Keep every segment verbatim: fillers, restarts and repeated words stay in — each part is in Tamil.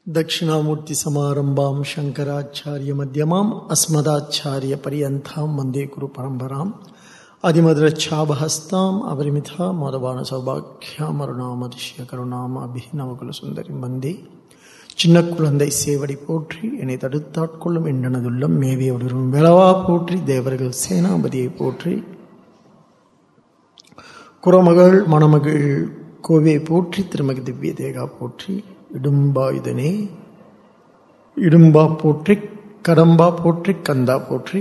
दक्षिणामूर्ति समारंभां शंकराचार्य मध्यमां अस्मदाचार्य पर्यंतां वंदे गुरु परंपरां आदिमद्रच्छाभहस्तां अपरिमिता मोदबाण सौभाग्यां अरुणामतिशय करुणाम अभिनवकुल सुंदरी वंदे சின்ன குழந்தை சேவடி போற்றி என்னை தடுத்தாட்கொள்ளும் என்றனதுள்ளம் மேவிய உடரும் வேளவா போற்றி தேவர்கள் சேனாபதியை போற்றி குரமகள் மணமகள் கோவை போற்றி திருமகி திவ்ய தேகா போற்றி இடும்பாயுதனே இடும்பா போற்றி கடம்பா போற்றி கந்தா போற்றி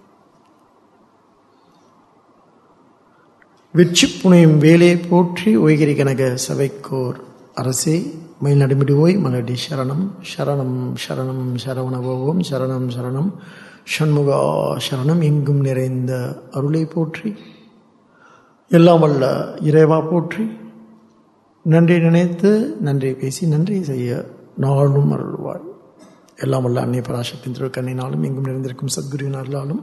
வெற்றி புனையும் வேலே போற்றி ஒய்கிரி கனக சபைக்கோர் அரசே மயில் நடுமிடுவோய் மலடி சரணம் சரணம் சரணம் சரவணபோகம் சரணம் சரணம் ஷண்முகா சரணம் எங்கும் நிறைந்த அருளை போற்றி எல்லாம் வல்ல இறைவா போற்றி நன்றி நினைத்து நன்றி பேசி நன்றி செய்ய நாளும் அருள்வாய். எல்லாம் வல்ல அன்னை பராசக்தியின் திருக்கண்ணினாலும் எங்கும் நிறைந்திருக்கும் சத்குருவின் அருளாலும்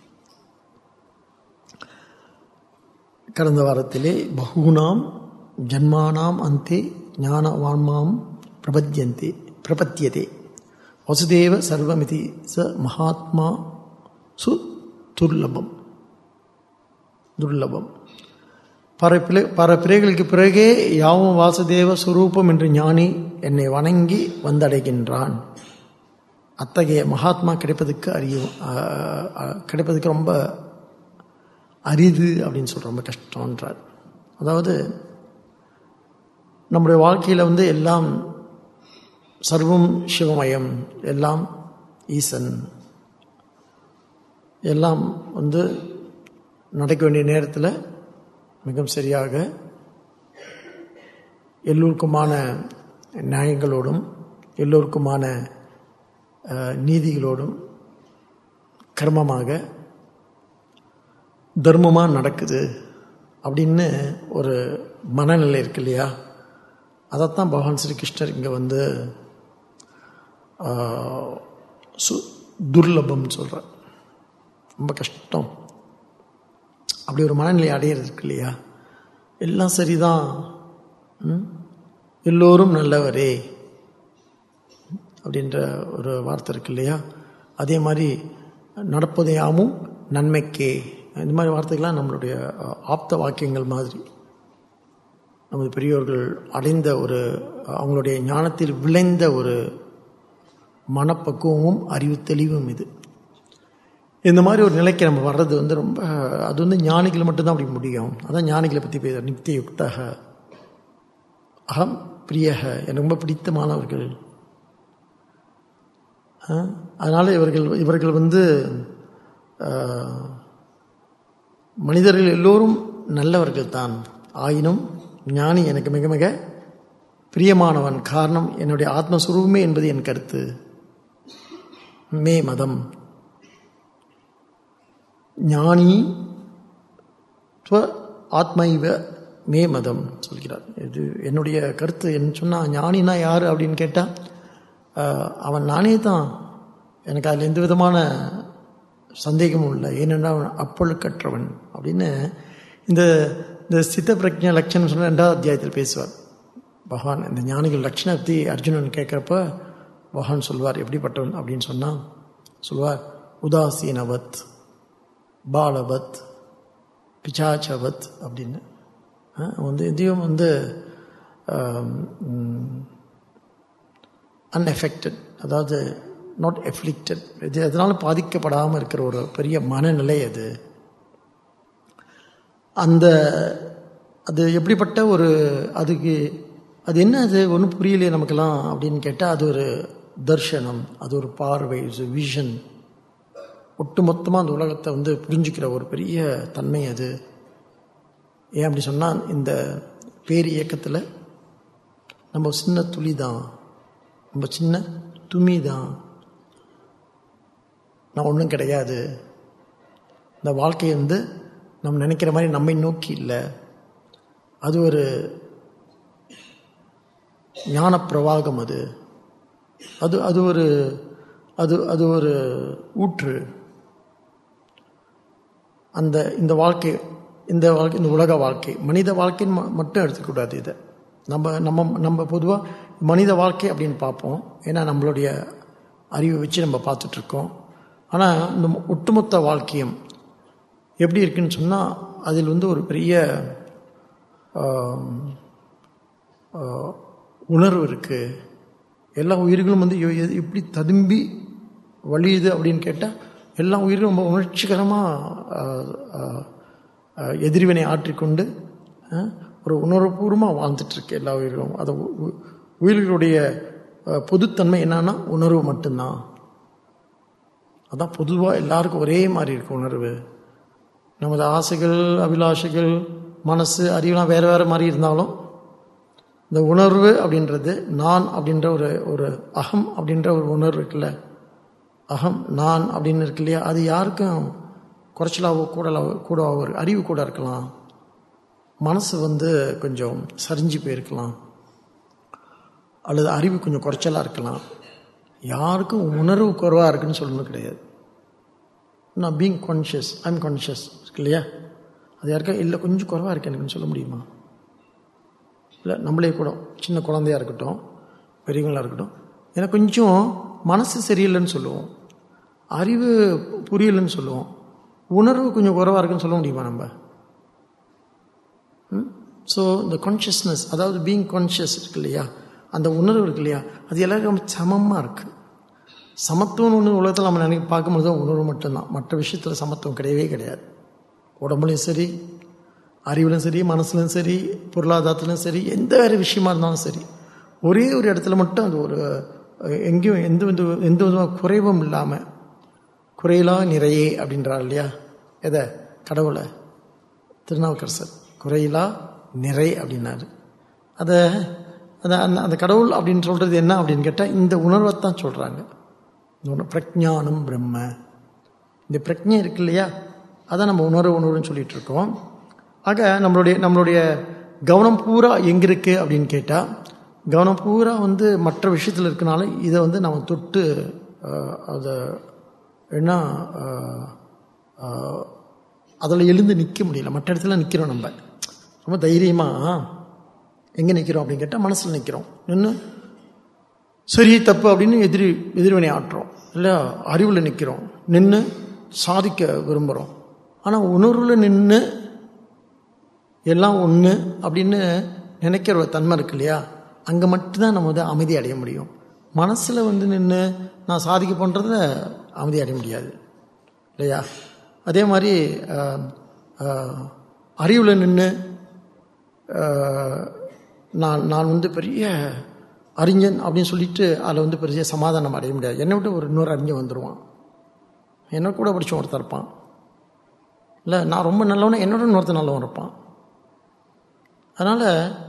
கடந்த வாரத்திலே பகூனாம் ஜன்மானாம் அந்தே ஞானவான்மாம் பிரபத்யந்தே பிரபத்தியதே வசுதேவ சர்வமிதி ச மகாத்மா சு துர்லபம் துர்லபம் பல பிள்ளை பல பிறைகளுக்கு பிறகே யாவும் வாசுதேவ சுரூபம் என்று ஞானி என்னை வணங்கி வந்தடைகின்றான். அத்தகைய மகாத்மா கிடைப்பதுக்கு அரிய கிடைப்பதுக்கு ரொம்ப அரிது அப்படின்னு சொல்ற ரொம்ப கஷ்டம்ன்றார். அதாவது நம்முடைய வாழ்க்கையில் வந்து எல்லாம் சர்வம் சிவமயம், எல்லாம் ஈசன், எல்லாம் வந்து நடக்க வேண்டிய நேரத்தில் மிகவும் சரியாக எல்லோருக்குமான நியாயங்களோடும் எல்லோருக்குமான நீதிகளோடும் கர்மமாக தர்மமாக நடக்குது அப்படின்னு ஒரு மனநிலை இருக்கு இல்லையா? அதைத்தான் பகவான் ஸ்ரீ கிருஷ்ணர் இங்கே வந்து சு துர்லபம் சொல்கிறார். ரொம்ப கஷ்டம் அப்படி ஒரு மனநிலை அடையிறது இருக்கு இல்லையா? எல்லாம் சரிதான், எல்லோரும் நல்லவரே அப்படின்ற ஒரு வார்த்தை இருக்கு இல்லையா? அதே மாதிரி நடப்பதையாமும் நன்மைக்கே, இந்த மாதிரி வார்த்தைகள்லாம் நம்மளுடைய ஆப்த வாக்கியங்கள் மாதிரி நமது பெரியோர்கள் அடைந்த ஒரு அவங்களுடைய ஞானத்தில் விளைந்த ஒரு மனப்பக்குவமும் அறிவு தெளிவும் இது. இந்த மாதிரி ஒரு நிலைக்கு நம்ம வர்றது வந்து ரொம்ப, அது வந்து ஞானிகள் மட்டும்தான் அப்படி முடியும். அதான் ஞானிகளை பற்றி பேச நித்திய யுக்தக அகம் பிரியக, எனக்கு ரொம்ப பிடித்தமானவர்கள். அதனால இவர்கள் இவர்கள் வந்து மனிதர்கள் எல்லோரும் நல்லவர்கள் தான், ஆயினும் ஞானி எனக்கு மிக மிக பிரியமானவன். காரணம், என்னுடைய ஆத்மஸ்வரூபமே என்பது என் கருத்து. மே மதம் ஞானி ஆத்மைவ மே மதம் சொல்கிறார். இது என்னுடைய கருத்து. என்ன சொன்னால் ஞானினா யார் அப்படின்னு கேட்டால் அவன் நானே தான், எனக்கு அதில் எந்த விதமான சந்தேகமும் இல்லை. ஏனென்றால் அவன் அப்பொழுக்கற்றவன் அப்படின்னு இந்த இந்த சித்த பிரஜா லட்சணம் சொன்ன ரெண்டாவது அத்தியாயத்தில் பேசுவார் பகவான். இந்த ஞானிகள் லட்சணத்தை அர்ஜுனன் கேட்குறப்ப பகவான் சொல்வார் எப்படிப்பட்டவன் அப்படின்னு சொன்னால் சொல்வார், உதாசீனவத் பாலவத் பிசாச்சவத் அப்படின்னு. வந்து இதையும் வந்து அன்எஃபெக்டட், அதாவது நாட் எஃப்ளிக்டட், இது அதனால் பாதிக்கப்படாமல் இருக்கிற ஒரு பெரிய மனநிலை அது. அந்த அது எப்படிப்பட்ட ஒரு, அதுக்கு அது என்ன, அது ஒன்றும் புரியலையே நமக்கெல்லாம் அப்படின்னு கேட்டால் அது ஒரு தர்ஷனம், அது ஒரு பார்வை, விஷன். ஒட்டு மொத்தமாக அந்த உலகத்தை வந்து புரிஞ்சுக்கிற ஒரு பெரிய தன்மை அது. ஏன் அப்படி சொன்னால், இந்த பேர் இயக்கத்தில் நம்ம சின்ன துளி தான், நம்ம சின்ன துமி தான், நான் ஒன்றும் கிடையாது. இந்த வாழ்க்கை வந்து நம்ம நினைக்கிற மாதிரி நம்மை நோக்கி இல்லை, அது ஒரு ஞான பிரவாகம். அது அது அது ஒரு அது அது ஒரு ஊற்று. அந்த இந்த வாழ்க்கை இந்த வாழ்க்கை இந்த உலக வாழ்க்கை மனித வாழ்க்கைன்னு மட்டும் எடுத்துக்கூடாது. இதை நம்ம நம்ம நம்ம பொதுவாக மனித வாழ்க்கை அப்படின்னு பார்ப்போம். ஏன்னா நம்மளுடைய அறிவை வச்சு நம்ம பார்த்துட்ருக்கோம். ஆனால் இந்த ஒட்டுமொத்த வாழ்க்கையும் எப்படி இருக்குன்னு சொன்னால், அதில் வந்து ஒரு பெரிய உணர்வு இருக்குது. எல்லா உயிர்களும் வந்து எப்படி ததும்பி வழியுது அப்படின்னு கேட்டால், எல்லா உயிர்களும் ரொம்ப உணர்ச்சிகரமாக எதிர்வினை ஆற்றிக்கொண்டு ஒரு உணர்வுபூர்வமாக வாழ்ந்துட்டுருக்கு எல்லா உயிர்களும். அது உயிர்களுடைய பொதுத்தன்மை என்னன்னா உணர்வு மட்டும்தான். அதான் பொதுவாக எல்லாருக்கும் ஒரே மாதிரி இருக்கு உணர்வு. நமது ஆசைகள், அபிலாஷைகள், மனசு, அறிவுலாம் வேறு வேறு மாதிரி இருந்தாலும் இந்த உணர்வு அப்படின்றது, நான் அப்படின்ற ஒரு ஒரு அகம் அப்படின்ற ஒரு உணர்வு இருக்குல்ல, அகம் நான் அப்படின்னு இருக்கு இல்லையா, அது யாருக்கும் குறைச்சலாவோ கூடலாவோ கூடவோ அறிவு கூட இருக்கலாம். மனசு வந்து கொஞ்சம் சரிஞ்சு போயிருக்கலாம், அல்லது அறிவு கொஞ்சம் குறைச்சலாக இருக்கலாம். யாருக்கும் உணர்வு குறைவாக இருக்குன்னு சொல்லணும் கிடையாது. நான் பீங் கான்ஷியஸ், ஐம் கான்ஷியஸ் இருக்கு இல்லையா, அது யாருக்கா இல்லை கொஞ்சம் குறைவாக இருக்கு எனக்குன்னு சொல்ல முடியுமா? இல்லை நம்மளே கூட சின்ன குழந்தையாக இருக்கட்டும், பெரியவங்களாக இருக்கட்டும், எனக்கு கொஞ்சம் மனசு சரியில்லைன்னு சொல்லுவோம், அறிவு புரியலைன்னு சொல்லுவோம், உணர்வு கொஞ்சம் குறைவாக இருக்குன்னு சொல்ல முடியுமா நம்ம? ஸோ இந்த கான்ஷியஸ்னஸ், அதாவது பீங் கான்ஷியஸ் இருக்கு இல்லையா, அந்த உணர்வு இருக்கு இல்லையா, அது எல்லாருக்கும் ரொம்ப சமமாக இருக்குது. சமத்துவம்னு ஒன்று உலகத்தில் நம்ம நினைக்க பார்க்கும்போது தான் உணர்வு மட்டும்தான். மற்ற விஷயத்தில் சமத்துவம் கிடையவே கிடையாது. உடம்புலையும் சரி, அறிவுலையும் சரி, மனசுலையும் சரி, பொருளாதாரத்துலையும் சரி, எந்த வேறு விஷயமா இருந்தாலும் சரி, ஒரே ஒரு இடத்துல மட்டும் அது ஒரு எங்கேயும் எந்த வித எந்த விதமாக குறைவும் இல்லாமல், குறையிலா நிறையே அப்படின்றார் இல்லையா, எதை? கடவுளை. திருநாவுக்கரசர் குறையிலா நிறை அப்படின்னாரு. அதை அந்த அந்த கடவுள் அப்படின்னு சொல்கிறது என்ன அப்படின்னு கேட்டால், இந்த உணர்வைத்தான் சொல்கிறாங்க. பிரஜானம் பிரம்ம, இந்த பிரஜை இருக்கு இல்லையா, அதான் நம்ம உணர்வு உணர்வுன்னு சொல்லிட்டு இருக்கோம். ஆக நம்மளுடைய நம்மளுடைய கவனம் பூரா எங்கே இருக்குது அப்படின்னு கேட்டால், கவனம் பூரா வந்து மற்ற விஷயத்தில் இருக்கனால இதை வந்து நம்ம தொட்டு அதை என்ன அதில் எழுந்து நிற்க முடியல. மற்ற இடத்துல நிற்கிறோம், நம்ம ரொம்ப தைரியமாக எங்கே நிற்கிறோம் அப்படின்னு கேட்டால் மனசில் நிற்கிறோம். நின்று சரி தப்பு அப்படின்னு எதிரி எதிர்வினை ஆட்டுறோம், இல்லை அறிவில் நிற்கிறோம், நின்று சாதிக்க விரும்புகிறோம். ஆனால் உணர்வில் நின்று எல்லாம் ஒன்று அப்படின்னு நினைக்கிற ஒரு தன்மை இருக்கு இல்லையா, அங்கே மட்டும்தான் நம்ம வந்து அமைதி அடைய முடியும். மனசில் வந்து நின்று நான் சாதிக்க பண்ணுறதுல அமைதி அடைய முடியாது இல்லையா. அதே மாதிரி அறிவில் நின்று நான் நான் வந்து பெரிய அறிஞன் அப்படின்னு சொல்லிட்டு அதில் வந்து பெரிய சமாதானம் அடைய முடியாது. என்னை விட்டு ஒரு இன்னொரு அறிஞன் வந்துடுவான், என்னை கூட படித்த ஒருத்தர் இருப்பான், இல்லை நான் ரொம்ப நல்லவனா என்னோட இன்னொருத்தர் நல்லவன் இருப்பான். அதனால்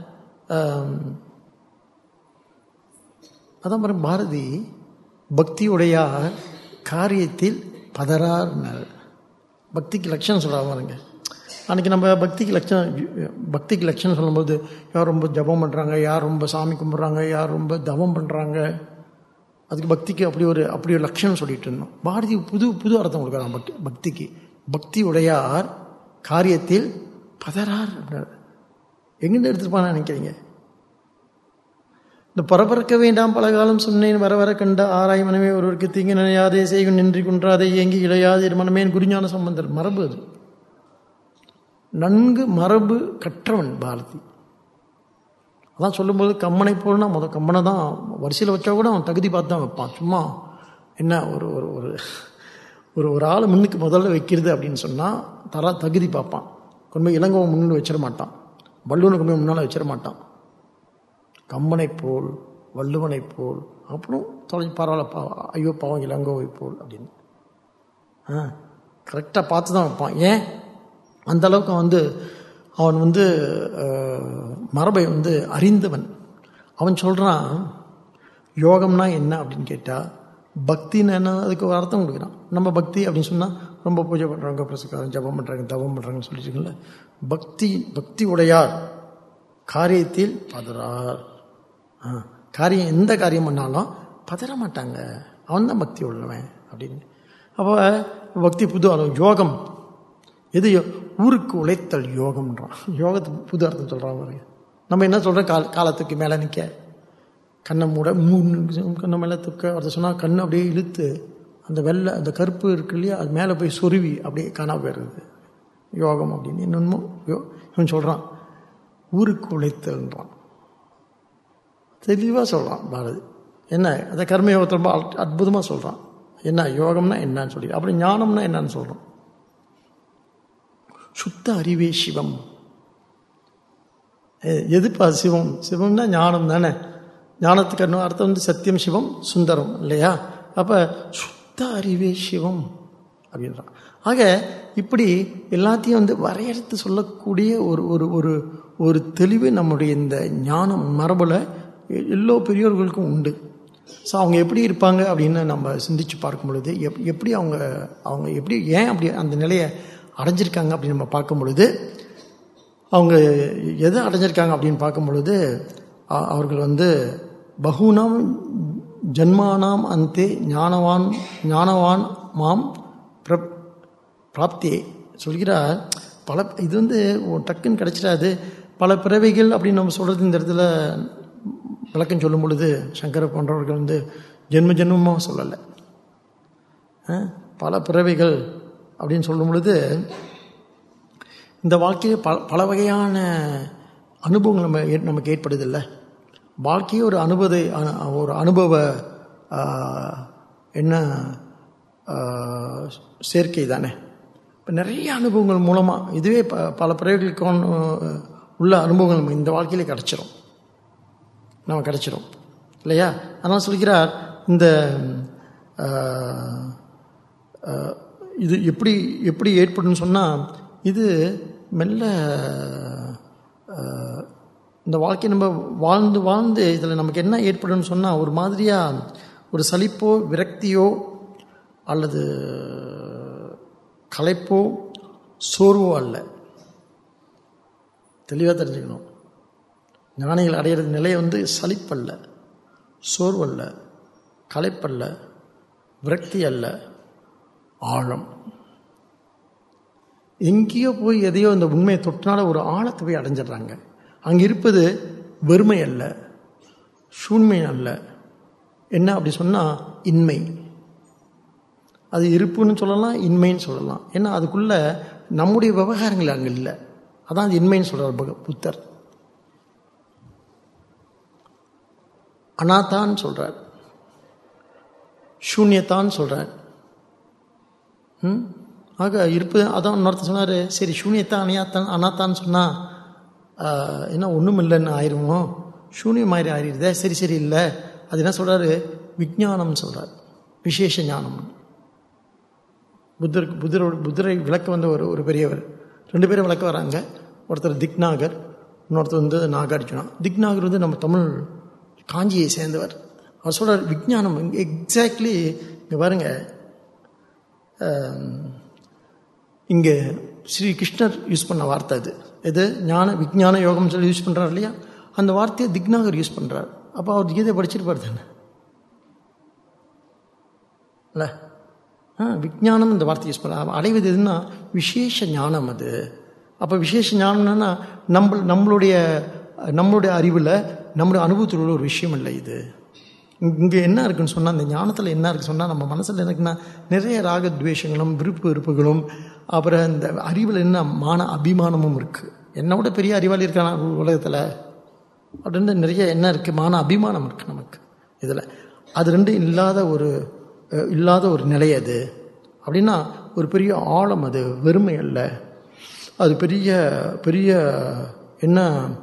அதான் பாருங்க, பாரதி பக்தியுடையார் காரியத்தில் பதறார்னார். பக்திக்கு லட்சணம் சொல்கிறா பாருங்க. அன்றைக்கி நம்ம பக்திக்கு லட்சணம் பக்திக்கு லட்சணம் சொல்லும்போது, யார் ரொம்ப ஜபம் பண்ணுறாங்க, யார் ரொம்ப சாமி கும்பிட்றாங்க, யார் ரொம்ப தவம் பண்ணுறாங்க, அதுக்கு பக்திக்கு அப்படி ஒரு அப்படி ஒரு லட்சணம் சொல்லிட்டு இருந்தோம். பாரதி புது புது அர்த்தம் கொடுக்குறாங்க பக்தி பக்திக்கு. பக்தி உடையார் காரியத்தில் பதறார் அப்படின்னார். எங்கிட்ட எடுத்துருப்பான்னு நினைக்கிறீங்க? இந்த பரபரக்க வேண்டாம் பலகாலம் சொன்னேன் வர வர கண்ட ஆராய் மனமே ஒருவருக்கு தீங்கு நினையாதே செய்கும் நின்றி குன்றாதே ஏங்கி இளையாதே மனமேன் குருஞான சம்பந்தர். மரபு அது, நன்கு மரபு கற்றவன் பாரதி. அதான் சொல்லும்போது கம்மனை போல்னா முதல் கம்மனை தான் வரிசையில் வச்சா கூட அவன் தகுதி பார்த்து தான் வைப்பான். சும்மா என்ன ஒரு ஒரு ஒரு ஒரு ஆள் முன்னுக்கு முதல்ல வைக்கிறது அப்படின்னு சொன்னால் தர தகுதி பார்ப்பான். கொண்டு போய் இளங்கோவை முன்னு வச்சிட மாட்டான், வள்ளுவனை கொண்டு போய் முன்னால் வச்சிட மாட்டான். கம்மனை போல் வள்ளுவனை போல், அப்புறம் தொலைஞ்சு பரவாயில்ல பா ஐயோ பாவம் இளங்கோவை போல் அப்படின்னு ஆ கரெக்டாக பார்த்து தான் வைப்பான். ஏன் அந்த அளவுக்கு வந்து அவன் வந்து மரபை வந்து அறிந்தவன். அவன் சொல்கிறான் யோகம்னா என்ன அப்படின்னு கேட்டால், பக்தின்னு என்ன, அதுக்கு ஒரு அர்த்தம் கொடுக்குறான். நம்ம பக்தி அப்படின்னு சொன்னால் ரொம்ப பூஜை பண்ணுறாங்க, பிரசக்காரம் ஜபம் பண்ணுறாங்க, தவம் பண்ணுறாங்கன்னு சொல்லிட்டுருக்கல. பக்தி பக்தி உடையார் காரியத்தில் பதறார். ஆ காரியம் எந்த காரியம் பண்ணாலும் பதற மாட்டாங்க, அவன் தான் பக்தி உள்ளவன் அப்படின்னு. அப்போ பக்தி புது அர்த்தம். யோகம் எது? ஊருக்கு உழைத்தல் யோகம்ன்றான். யோகத்துக்கு புது அர்த்தம் சொல்கிறான் பாருங்க. நம்ம என்ன சொல்கிறோம், கால் காலத்துக்கு மேலே நிற்க, கண்ணை மூட, மூணு கண்ணை மேலே தூக்க. ஒருத்தர் சொன்னால் கண்ணை அப்படியே இழுத்து அந்த வெள்ளை அந்த கருப்பு இருக்கு இல்லையா, அது மேலே போய் சொருவி அப்படியே காணா போயிடுறது யோகம் அப்படின்னு. இன்னொன்னுமோ யோ இவன் சொல்கிறான் ஊருக்கு உழைத்தல்ன்றான். தெளிவாக சொல்கிறான் பாரதி. என்ன அந்த கர்மயோகத்தை ரொம்ப அற்புதமாக சொல்கிறான். என்ன யோகம்னா என்னன்னு சொல்லி, அப்படி ஞானம்னா என்னன்னு சொல்கிறோம். சுத்த அறிவே சிவம். எதுப்பா சிவம்? சிவம்னா ஞானம் தானே. ஞானத்துக்கு இன்னும் அர்த்தம் வந்து சத்தியம் சிவம் சுந்தரம் இல்லையா? அப்போ சுத்த அறிவே சிவம் அப்படின்றான். ஆக இப்படி எல்லாத்தையும் வந்து வரையறுத்து சொல்லக்கூடிய ஒரு ஒரு ஒரு ஒரு தெளிவு நம்முடைய இந்த ஞானம் மரபில் எல்லோ பெரியோர்களுக்கும் உண்டு. ஸோ அவங்க எப்படி இருப்பாங்க அப்படின்னு நம்ம சிந்திச்சு பார்க்கும் பொழுது, எப் எப்படி அவங்க அவங்க எப்படி ஏன் அப்படி அந்த நிலையை அடைஞ்சிருக்காங்க அப்படின்னு நம்ம பார்க்கும் பொழுது, அவங்க எதை அடைஞ்சிருக்காங்க அப்படின்னு பார்க்கும் பொழுது, அவர்கள் வந்து பகுனாம் ஜன்மானாம் அந்தே ஞானவான் ஞானவான் மாம் பிர பிராப்தியே சொல்கிறார். பல இது வந்து டக்குன்னு கிடைச்சிடாது, பல பிறவைகள் அப்படின்னு நம்ம சொல்கிறது இந்த இடத்துல விளக்கம் சொல்லும் பொழுது சங்கர போன்றவர்கள் வந்து ஜென்ம ஜென்மமாக சொல்லலை, பல பிறவைகள் அப்படின்னு சொல்லும் பொழுது இந்த வாழ்க்கையை பல பல வகையான அனுபவங்கள் நம்ம நமக்கு ஏற்படுதில்லை. வாழ்க்கையே ஒரு அனுபவ ஒரு அனுபவ என்ன சேர்க்கை தானே. இப்போ நிறைய அனுபவங்கள் மூலமாக இதுவே ப பல பிறவைகளுக்கு உள்ள அனுபவங்கள் இந்த வாழ்க்கையிலே கிடச்சிரும், நம்ம கிடச்சிரும் இல்லையா? அதனால் சொல்கிறார் இந்த இது எப்படி எப்படி ஏற்படும்னு சொன்னால், இது மெல்ல இந்த வாழ்க்கை நம்ம வாழ்ந்து வாழ்ந்து இதில் நமக்கு என்ன ஏற்படும்னு சொன்னால், ஒரு மாதிரியாக ஒரு சலிப்போ விரக்தியோ அல்லது களைப்போ சோர்வோ அல்ல. தெளிவாக தெரிஞ்சுக்கணும். ஞானிகள் அடையிறது நிலை வந்து சலிப்பல்ல, சோர்வல்ல, களைப்பல்ல, விரக்தி அல்ல, ஆழம். எங்கேயோ போய் எதையோ இந்த உண்மையை தொட்டினால ஒரு ஆழத்தை போய் அடைஞ்சிடுறாங்க. அங்கே இருப்பது வெறுமை அல்ல, சூன்மை அல்ல. என்ன அப்படி சொன்னால் இன்மை. அது இருப்புன்னு சொல்லலாம், இன்மைன்னு சொல்லலாம். ஏன்னா அதுக்குள்ள நம்முடைய விவகாரங்கள் அங்கே இல்லை. அதான் அது இன்மைன்னு சொல்கிறார் புத்தர். அனாத்தான்னு சொல்கிறார், சூன்யத்தான்னு சொல்கிறார். ம் ஆக இருப்பது அதான் இன்னொருத்தர் சொன்னார், சரி சூன்யத்தான் அணியாத்தான் அனாத்தான்னு சொன்னால் என்ன ஒன்றும் இல்லைன்னு ஆயிடுமோ, சூன்யம் ஆயிரம் ஆயிடுதே. சரி சரி இல்லை, அது என்ன சொல்கிறாரு, விஞ்ஞானம்னு சொல்கிறார், விசேஷ ஞானம். புத்தருக்கு புத்தரோட புத்தரை விளக்க வந்த ஒரு ஒரு பெரியவர், ரெண்டு பேரும் விளக்க வராங்க. ஒருத்தர் திக்நாகர், இன்னொருத்தர் வந்து நாகார்ஜுனா. திக்நாகர் வந்து நம்ம தமிழ் காஞ்சியை சேர்ந்தவர். அவர் சொல்கிறார் விஞ்ஞானம் எக்ஸாக்ட்லி. இங்கே பாருங்க, இங்கே ஸ்ரீ கிருஷ்ணர் யூஸ் பண்ண வார்த்தை அது. எது ஞான விஞ்ஞான யோகம் சொல்லி யூஸ் பண்ணுறார் இல்லையா, அந்த வார்த்தையை திக்நாகர் யூஸ் பண்ணுறார். அப்போ அவர் கீதை படிச்சிருப்பார் தானே இல்லை? ஆ விஞ்ஞானம் இந்த வார்த்தை யூஸ் பண்ணுறார். அடைவது எதுன்னா விசேஷ ஞானம் அது. அப்போ விசேஷ ஞானம்னா நம்ம நம்மளுடைய நம்மளுடைய அறிவில் நம்மளுடைய அனுபவத்தில் உள்ள ஒரு விஷயம் இல்லை இது. இங்கே என்ன இருக்குன்னு சொன்னால், இந்த ஞானத்தில் என்ன இருக்குன்னு சொன்னால், நம்ம மனசில் எனக்குன்னா நிறைய ராகத்வேஷங்களும் விருப்பு வெறுப்புகளும், அப்புறம் இந்த அறிவில் என்ன மான அபிமானமும் இருக்குது. என்னை விட பெரிய அறிவாளி இருக்கான உலகத்தில் அப்படின்னு நிறைய என்ன இருக்குது, மான அபிமானம் இருக்குது நமக்கு இதில். அது ரெண்டும் இல்லாத ஒரு இல்லாத ஒரு நிலை அது. அப்படின்னா ஒரு பெரிய ஆழம் அது, வெறுமை அல்ல. அது பெரிய பெரிய என்ன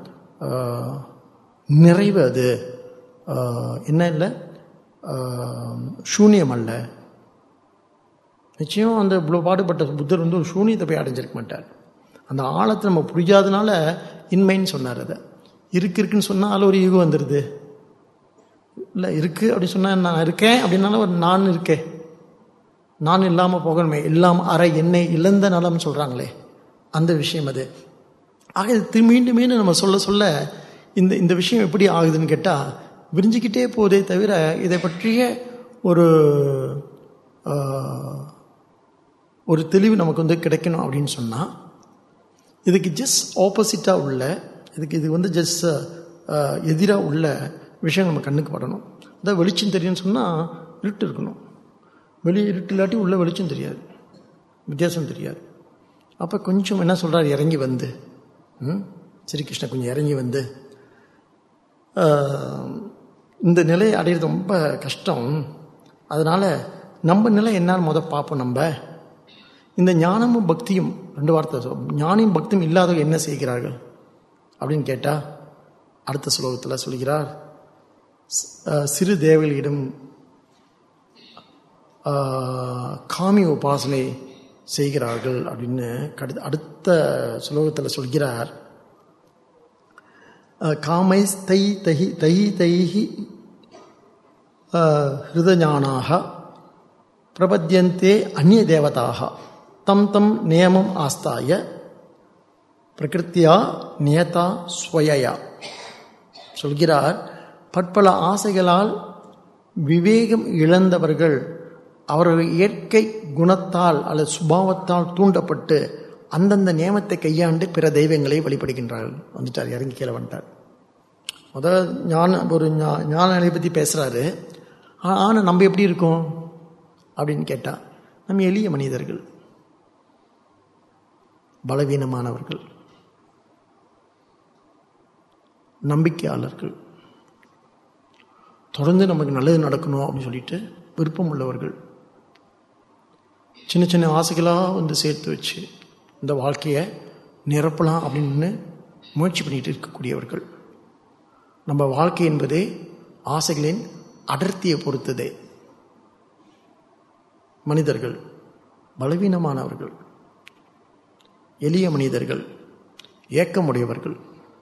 நிறைவு அது, என்ன இல்லை சூன்யம் அல்ல. நிச்சயம் அந்த இவ்வளோ பாடுபட்ட புத்தர் வந்து ஒரு சூன்யத்தை போய் அடைஞ்சிருக்க மாட்டார். அந்த ஆழத்தை நம்ம புரியாதனால இன்மைன்னு சொன்னார். அதை இருக்கு இருக்குன்னு சொன்னால் அதில் ஒரு ஈகோ வந்துடுது இல்லை. இருக்குது அப்படின்னு சொன்னால் நான் இருக்கேன் அப்படின்னால ஒரு நான் இருக்கேன், நான் இல்லாமல் போகணுமே, இல்லாமல் அரை என்னை இழந்த நலம் சொல்கிறாங்களே அந்த விஷயம் அது. ஆக இது மீண்டும் மீண்டும் நம்ம சொல்ல சொல்ல இந்த இந்த விஷயம் எப்படி ஆகுதுன்னு கேட்டால் விரிஞ்சிக்கிட்டே போதே தவிர இதை பற்றிய ஒரு ஒரு தெளிவு நமக்கு வந்து கிடைக்கணும் அப்படின்னு சொன்னால், இதுக்கு ஜஸ்ட் ஆப்போசிட்டாக உள்ள இதுக்கு இது வந்து ஜஸ்ட் எதிராக உள்ள விஷயம் நம்ம கண்ணுக்கு படணும். அதான் வெளிச்சம் தெரியும்னு சொன்னால் இருட்டு இருக்கணும். வெளியே இருட்டு இல்லாட்டி உள்ள வெளிச்சம் தெரியாது, வித்தியாசம் தெரியாது. அப்போ கொஞ்சம் என்ன சொல்கிறார், இறங்கி வந்து ம் ஸ்ரீகிருஷ்ணன் கொஞ்சம் இறங்கி வந்து இந்த நிலையை அடையிறது ரொம்ப கஷ்டம். அதனால் நம்ம நிலை என்னான்னு முத பார்ப்போம். நம்ம இந்த ஞானமும் பக்தியும் ரெண்டு வார்த்தை சொல் ஞானியும் பக்தியும் இல்லாதவங்க என்ன செய்கிறார்கள் அப்படின்னு கேட்டால் அடுத்த ஸ்லோகத்தில் சொல்கிறார், சிறு தேவர்களிடம் காமி உபாசனை செய்கிறார்கள் அப்படின்னு கடு அடுத்த ஸ்லோகத்தில் சொல்கிறார். காமை தை தஹி தஹி தைஹி ஹிருதஞானாக பிரபத்யந்தே அந்நிய தேவதாக தம் தம் நியமம் ஆஸ்தாய பிரகிருத்தியா நியதா ஸ்வயா. சொல்கிறார், பற்பல ஆசைகளால் விவேகம் இழந்தவர்கள் அவர்கள் இயற்கை குணத்தால் அல்லது சுபாவத்தால் தூண்டப்பட்டு அந்தந்த நியமத்தை கையாண்டு பிற தெய்வங்களை வழிபடுகின்றார்கள். வந்துட்டார், இறங்கி கீழே வந்துட்டார். முதல் ஞான ஒரு ஞான நிலையை பற்றி பேசுகிறாரு. ஆனால் நம்ம எப்படி இருக்கோம் அப்படின்னு கேட்டால், நம்ம எளிய மனிதர்கள், பலவீனமானவர்கள், நம்பிக்கையாளர்கள், தொடர்ந்து நமக்கு நல்லது நடக்கணும் அப்படின்னு சொல்லிட்டு விருப்பம் உள்ளவர்கள், சின்ன சின்ன ஆசைகளாக வந்து சேர்த்து வச்சு இந்த வாழ்க்கையை நிரப்பலாம் அப்படின்னு முயற்சி பண்ணிட்டு இருக்கக்கூடியவர்கள். நம்ம வாழ்க்கை என்பதே ஆசைகளின் அடர்த்தியை பொறுத்ததே. மனிதர்கள் பலவீனமானவர்கள், எளிய மனிதர்கள், ஏக்கமுடையவர்கள்.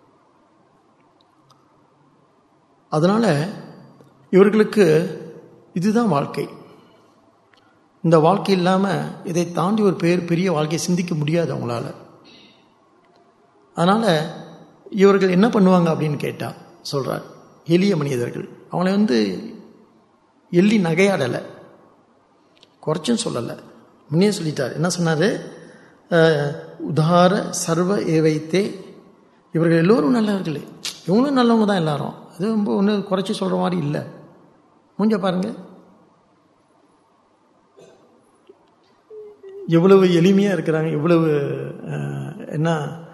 அதனால் இவர்களுக்கு இதுதான் வாழ்க்கை. இந்த வாழ்க்கை இல்லாமல் இதை தாண்டி ஒரு பெரிய பெரிய வாழ்க்கையை சிந்திக்க முடியாது அவங்களால. அதனால் இவர்கள் என்ன பண்ணுவாங்க அப்படின்னு கேட்டால் சொல்கிறார், எளிய மனிதர்கள். அவங்களை வந்து எள்ளி நகையாடலை, குறைச்சும் சொல்லலை, முன்னே சொல்லிட்டார். என்ன சொன்னார், உதார சர்வ ஏவைத்தே, இவர்கள் எல்லோரும் நல்லவர்களே, இவங்களும் நல்லவங்க தான் எல்லாரும். அது ரொம்ப ஒன்று குறைச்சி சொல்கிற மாதிரி இல்லை. மூஞ்ச பாருங்க, எவ்வளவு எளிமையாக இருக்கிறாங்க, எவ்வளவு என்ன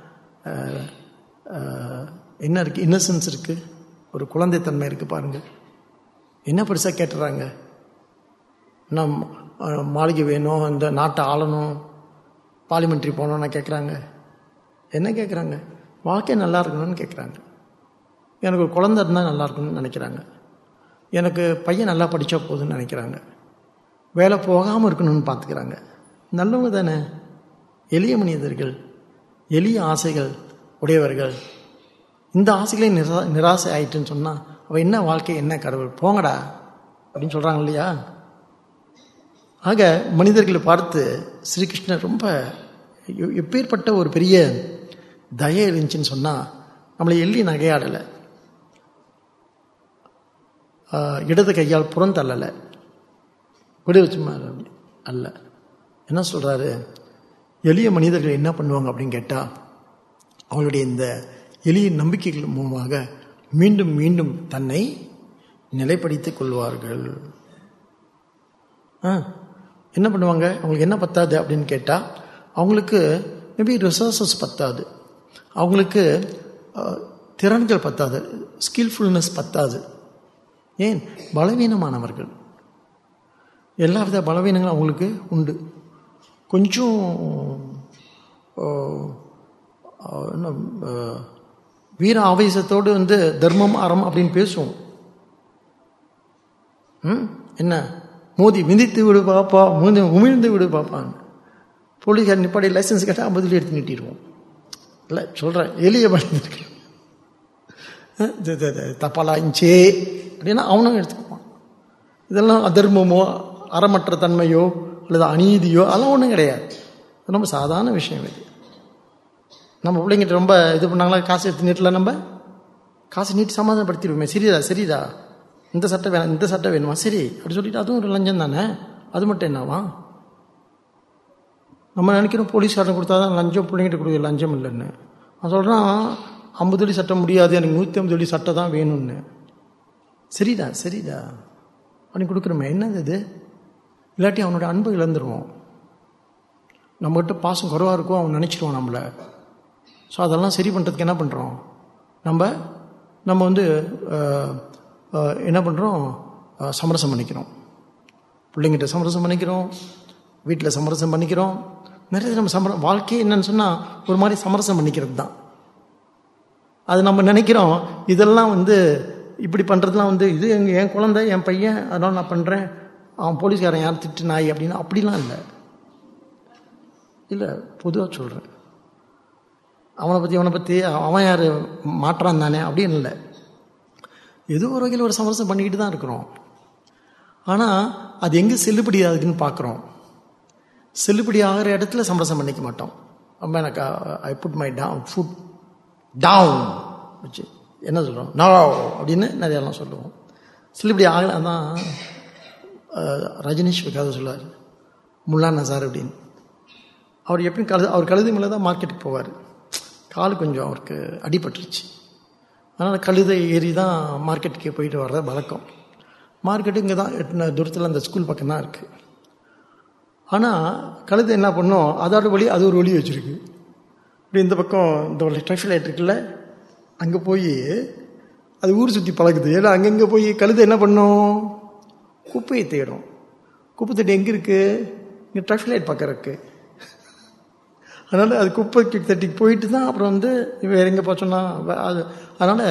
என்ன இருக்குது, இன்னசென்ஸ் இருக்குது, ஒரு குழந்தைத்தன்மை இருக்குது பாருங்கள். என்ன பெருசாக கேட்டுறாங்க, நம் மாளிகை வேணும், இந்த நாட்டை ஆளணும், பார்லிமெண்ட்ரி போகணுன்னு கேட்குறாங்க. என்ன கேட்குறாங்க, வாழ்க்கை நல்லா இருக்கணும்னு கேட்குறாங்க. எனக்கு ஒரு குழந்தை இருந்தால் நல்லா இருக்கணும்னு நினைக்கிறாங்க. எனக்கு பையன் நல்லா படித்தா போதுன்னு நினைக்கிறாங்க. வேலை போகாமல் இருக்கணும்னு பார்த்துக்கிறாங்க. நல்லவங்க தானே, எளிய மனிதர்கள், எளிய ஆசைகள் உடையவர்கள். இந்த ஆசைகளே நிரா நிராசை ஆயிட்டுன்னு சொன்னால் அவள் என்ன வாழ்க்கை, என்ன கடவுள், போங்கடா அப்படின்னு சொல்கிறாங்க இல்லையா. ஆக மனிதர்களை பார்த்து ஸ்ரீகிருஷ்ணர் ரொம்ப எப்பேற்பட்ட ஒரு பெரிய தயை இருந்துச்சுன்னு சொன்னால், நம்மளை எள்ளி நகையாடலை, இடது கையால் புறந்தள்ளலை, விடு வச்சுமா அல்ல. என்ன சொல்கிறாரு, எளிய மனிதர்கள் என்ன பண்ணுவாங்க அப்படின்னு கேட்டால், அவங்களுடைய இந்த எளிய நம்பிக்கைகள் மூலமாக மீண்டும் மீண்டும் தன்னை நிலைப்படுத்திக் கொள்வார்கள். என்ன பண்ணுவாங்க, அவங்களுக்கு என்ன பத்தாது அப்படின்னு கேட்டால், அவங்களுக்கு மேபி ரிசோர்ஸஸ் பத்தாது, அவங்களுக்கு திறன்கள் பத்தாது, ஸ்கில்ஃபுல்னஸ் பத்தாது. ஏன், பலவீனமானவர்கள், எல்லா வித பலவீனங்களும் அவங்களுக்கு உண்டு. கொஞ்சம் என்ன வீர ஆவேசத்தோடு வந்து தர்மம் அறம் அப்படின்னு பேசுவோம். ம் என்ன மோதி மிதித்து விடு பாப்பா, மூந்து உமிழ்ந்து விடு பாப்பான்னு போலீஸ்கார் நிப்பாடி லைசன்ஸ் கேட்டால் ஐம்பதுல எடுத்து நீட்டிடுவோம். இல்லை சொல்கிறேன், எளிய மனிதர்கள் தப்பாலா இஞ்சே அப்படின்னா அவனும் எடுத்துக்குவான். இதெல்லாம் அதர்மமோ அறமற்ற தன்மையோ அல்லது அநீதியோ அதெல்லாம் ஒன்றும் கிடையாது. அது ரொம்ப சாதாரண விஷயம். இது நம்ம பிள்ளைங்கிட்ட ரொம்ப இது பண்ணாங்களா, காசு எடுத்து நீட்டில் நம்ம காசு நீட்டி சமாதானப்படுத்திடுவோமே, சரிதா சரிதா இந்த சட்டை வேணும், இந்த சட்டை வேணுமா, சரி அப்படி சொல்லிட்டு அதுவும் ஒரு லஞ்சம் தானே. அது மட்டும் என்னவா, நம்ம நினைக்கிறோம் போலீஸ்காரன் கொடுத்தா தான் லஞ்சம், பிள்ளைங்கிட்ட கொடுக்குற லஞ்சம் இல்லைன்னு. அவன் சொல்கிறான், ஐம்பது அடி சட்டை முடியாது, எனக்கு நூற்றி ஐம்பது அடி சட்டை தான் வேணும்னு. சரிடா சரிடா அப்படின்னு கொடுக்குறோமே, என்னது இது? இல்லாட்டி அவனோட அன்பை இழந்துருவோம். நம்மகிட்ட பாசம் குறைவாக இருக்கும், அவன் நினச்சிடுவான் நம்மளை. ஸோ அதெல்லாம் சரி பண்ணுறதுக்கு என்ன பண்ணுறோம், நம்ம நம்ம வந்து என்ன பண்ணுறோம், சமரசம் பண்ணிக்கிறோம். பிள்ளைங்கிட்ட சமரசம் பண்ணிக்கிறோம், வீட்டில் சமரசம் பண்ணிக்கிறோம். நிறைய நம்ம சமர வாழ்க்கையே என்னன்னு சொன்னால் ஒரு மாதிரி சமரசம் பண்ணிக்கிறது தான். அது நம்ம நினைக்கிறோம் இதெல்லாம் வந்து இப்படி பண்ணுறதுலாம் வந்து இது எங்கள் என் குழந்தை என் பையன் அதனால் நான் பண்ணுறேன், அவன் போலீஸ்காரன் யார் திட்டு நாய் அப்படின்னா அப்படிலாம் இல்லை. இல்லை, பொதுவாக சொல்கிறேன். அவனை பற்றி அவனை பற்றி அவன் யார் மாற்றான் தானே அப்படின்னு இல்லை. ஏதோ ஒரு வகையில் ஒரு சமரசம் பண்ணிக்கிட்டு தான் இருக்கிறோம். ஆனால் அது எங்கே செல்லுபடி ஆகுதுன்னு பார்க்குறோம். செல்லுபடி ஆகிற இடத்துல சமரசம் பண்ணிக்க மாட்டோம். ரொம்ப எனக்கு I put my down foot down வச்சு என்ன சொல்கிறோம், நோ அப்படின்னு நிறையாலாம் சொல்லுவோம். செல்லுபடி ஆகலை. அதான் ரஜினிஷ் கதை சொல்லார், முல்லானா சார் அப்படின்னு. அவர் எப்படி கழுது அவர் கழுதை மேலே தான் மார்க்கெட்டுக்கு போவார். கால் கொஞ்சம் அவருக்கு அடிபட்டுருச்சு. அதனால் கழுதை ஏறி தான் மார்க்கெட்டுக்கு போயிட்டு வர்ற வழக்கம். மார்க்கெட்டு இங்கே தான் எட்டு தூரத்தில் அந்த ஸ்கூல் பக்கம் தான் இருக்குது. ஆனால் கழுதை என்ன பண்ணோம், அதோட வழி அது ஒரு வழி வச்சுருக்கு. இப்படி இந்த பக்கம் இந்த ட்ராஃபிக் லைட் இருக்குல்ல, அங்கே போய் அது ஊர் சுற்றி பழகுது. ஏன்னா அங்கங்கே போய் கழுதை என்ன பண்ணும், குப்பையை தேடும். குப்பை தட்டி எங்கே இருக்குது, இங்கே ட்ராஃபிக் லைட் பக்கம் இருக்குது. அதனால் அது குப்பைக்கு தட்டிக்கு போயிட்டு தான் அப்புறம் வந்து வேறு எங்கே போச்சோன்னா அது. அதனால்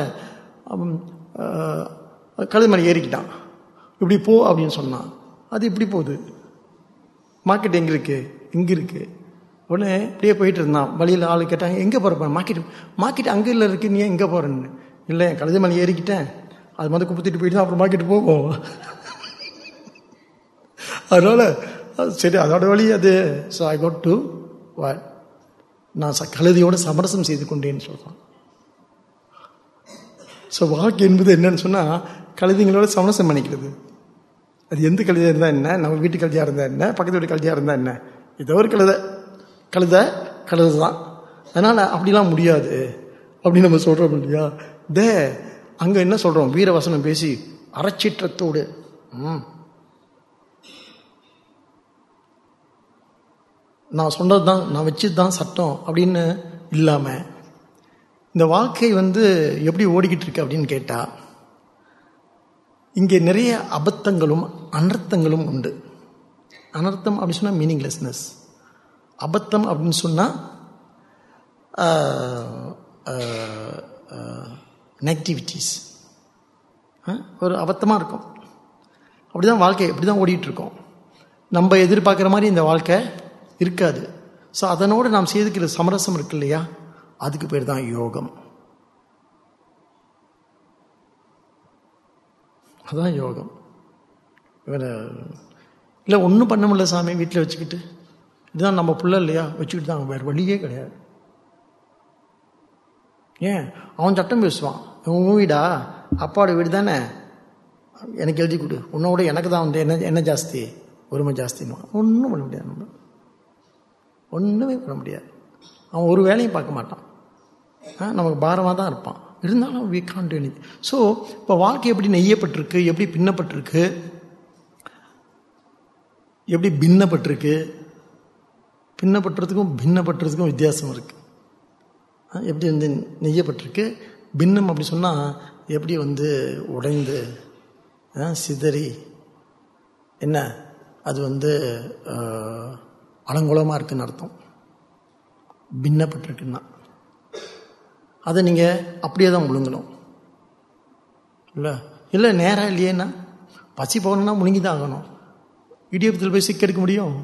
கழுதை மேலே ஏறிக்கிட்டான். இப்படி போ அப்படின்னு சொன்னான், அது இப்படி போகுது. மார்க்கெட் எங்கே இருக்குது, இங்கே இருக்குது. உடனே இப்படியே போயிட்டு இருந்தான். வழியில் ஆள் கேட்டாங்க, எங்கே போகிறப்ப? மார்க்கெட் மார்க்கெட் அங்கே இல்லை இருக்குது, நீ எங்கே போகிறேன்னு. இல்லை, என் கழுதை மேலே ஏறிக்கிட்டேன், அது மாதிரி குப்பை தட்டி போயிட்டு தான் அப்புறம் மார்க்கெட்டு போகும். அதனால் சரி அதோட வழி அது. So I got to what, நான் கழுதையோட சமரசம் செய்து கொண்டேன்னு சொல்கிறான். ஸோ வாழ்க்கை என்பது என்னன்னு சொன்னால் கழுதைங்களோட சமரசம் பண்ணிக்கிறது. அது எந்த கழுதையாக இருந்தால் என்ன, நம்ம வீட்டு கழுதையாக இருந்தால் என்ன, பக்கத்து வீட்டு கழுதையாக இருந்தால் என்ன, ஏதோ ஒரு கழுதை கழுதை கழுதை தான். அதனால் அப்படிலாம் முடியாது அப்படின்னு நம்ம சொல்கிறோம் இல்லையா. தே அங்கே என்ன சொல்கிறோம், வீரவசனம் பேசி அறச்சீற்றத்தோடு ம் நான் சொன்னது தான், நான் வச்சது தான் சட்டம் அப்படின்னு இல்லாமல் இந்த வாழ்க்கை வந்து எப்படி ஓடிக்கிட்டு இருக்கு அப்படின்னு கேட்டால், இங்கே நிறைய அபத்தங்களும் அனர்த்தங்களும் உண்டு. அனர்த்தம் அப்படின்னு சொன்னால் மீனிங்லெஸ்னஸ். அபத்தம் அப்படின்னு சொன்னால் நெகட்டிவிட்டிஸ். ஒரு அபத்தமாக இருக்கும். அப்படி தான் வாழ்க்கை இப்படி தான் ஓடிட்டுருக்கோம். நம்ம எதிர்பார்க்குற மாதிரி இந்த வாழ்க்கை இருக்காது. ஸோ அதனோடு நாம் செய்துக்கிற சமரசம் இருக்கு இல்லையா, அதுக்கு பேர் தான் யோகம். அதுதான் யோகம். வேற இல்லை, ஒன்றும் பண்ண முடியல சாமி, வீட்டில் வச்சுக்கிட்டு இதுதான் நம்ம பிள்ளை இல்லையா, வச்சுக்கிட்டு தான், வேறு வழியே கிடையாது. ஏன் அவன் சட்டம் பேசுவான், உன் வீடா அப்பாவோட வீடு தானே, எனக்கு எழுதி கொடு, உன்னோட எனக்கு தான் வந்து என்ன என்ன ஜாஸ்தி, ஒருமை ஜாஸ்தின்னு. ஒன்றும் பண்ண முடியாது, நம்ம ஒன்றுமே பண்ண முடியாது. அவன் ஒரு வேலையும் பார்க்க மாட்டான், நமக்கு பாரமாக தான் இருப்பான். இருந்தாலும் we can't do anything. So இப்போ வாழ்க்கை எப்படி நெய்யப்பட்டிருக்கு, எப்படி பின்னப்பட்டிருக்கு, எப்படி பின்னப்பட்டிருக்கு. பின்னப்பட்டுறதுக்கும் பின்னப்பட்டுறதுக்கும் வித்தியாசம் இருக்குது. எப்படி வந்து நெய்யப்பட்டிருக்கு, பின்னம் அப்படி சொன்னால் எப்படி வந்து உடைந்து சிதறி என்ன அது வந்து அலங்கோலமாக இருக்குன்னு அர்த்தம். பின்னப்பட்டிருக்குன்னா அதை நீங்கள் அப்படியே தான் முழுங்கணும். இல்லை இல்லை நேராக இல்லையேன்னா பசி போகணுன்னா முழுங்கி தான் ஆகணும். இடியப்பத்தில் போய் சிக்க எடுக்க முடியும்?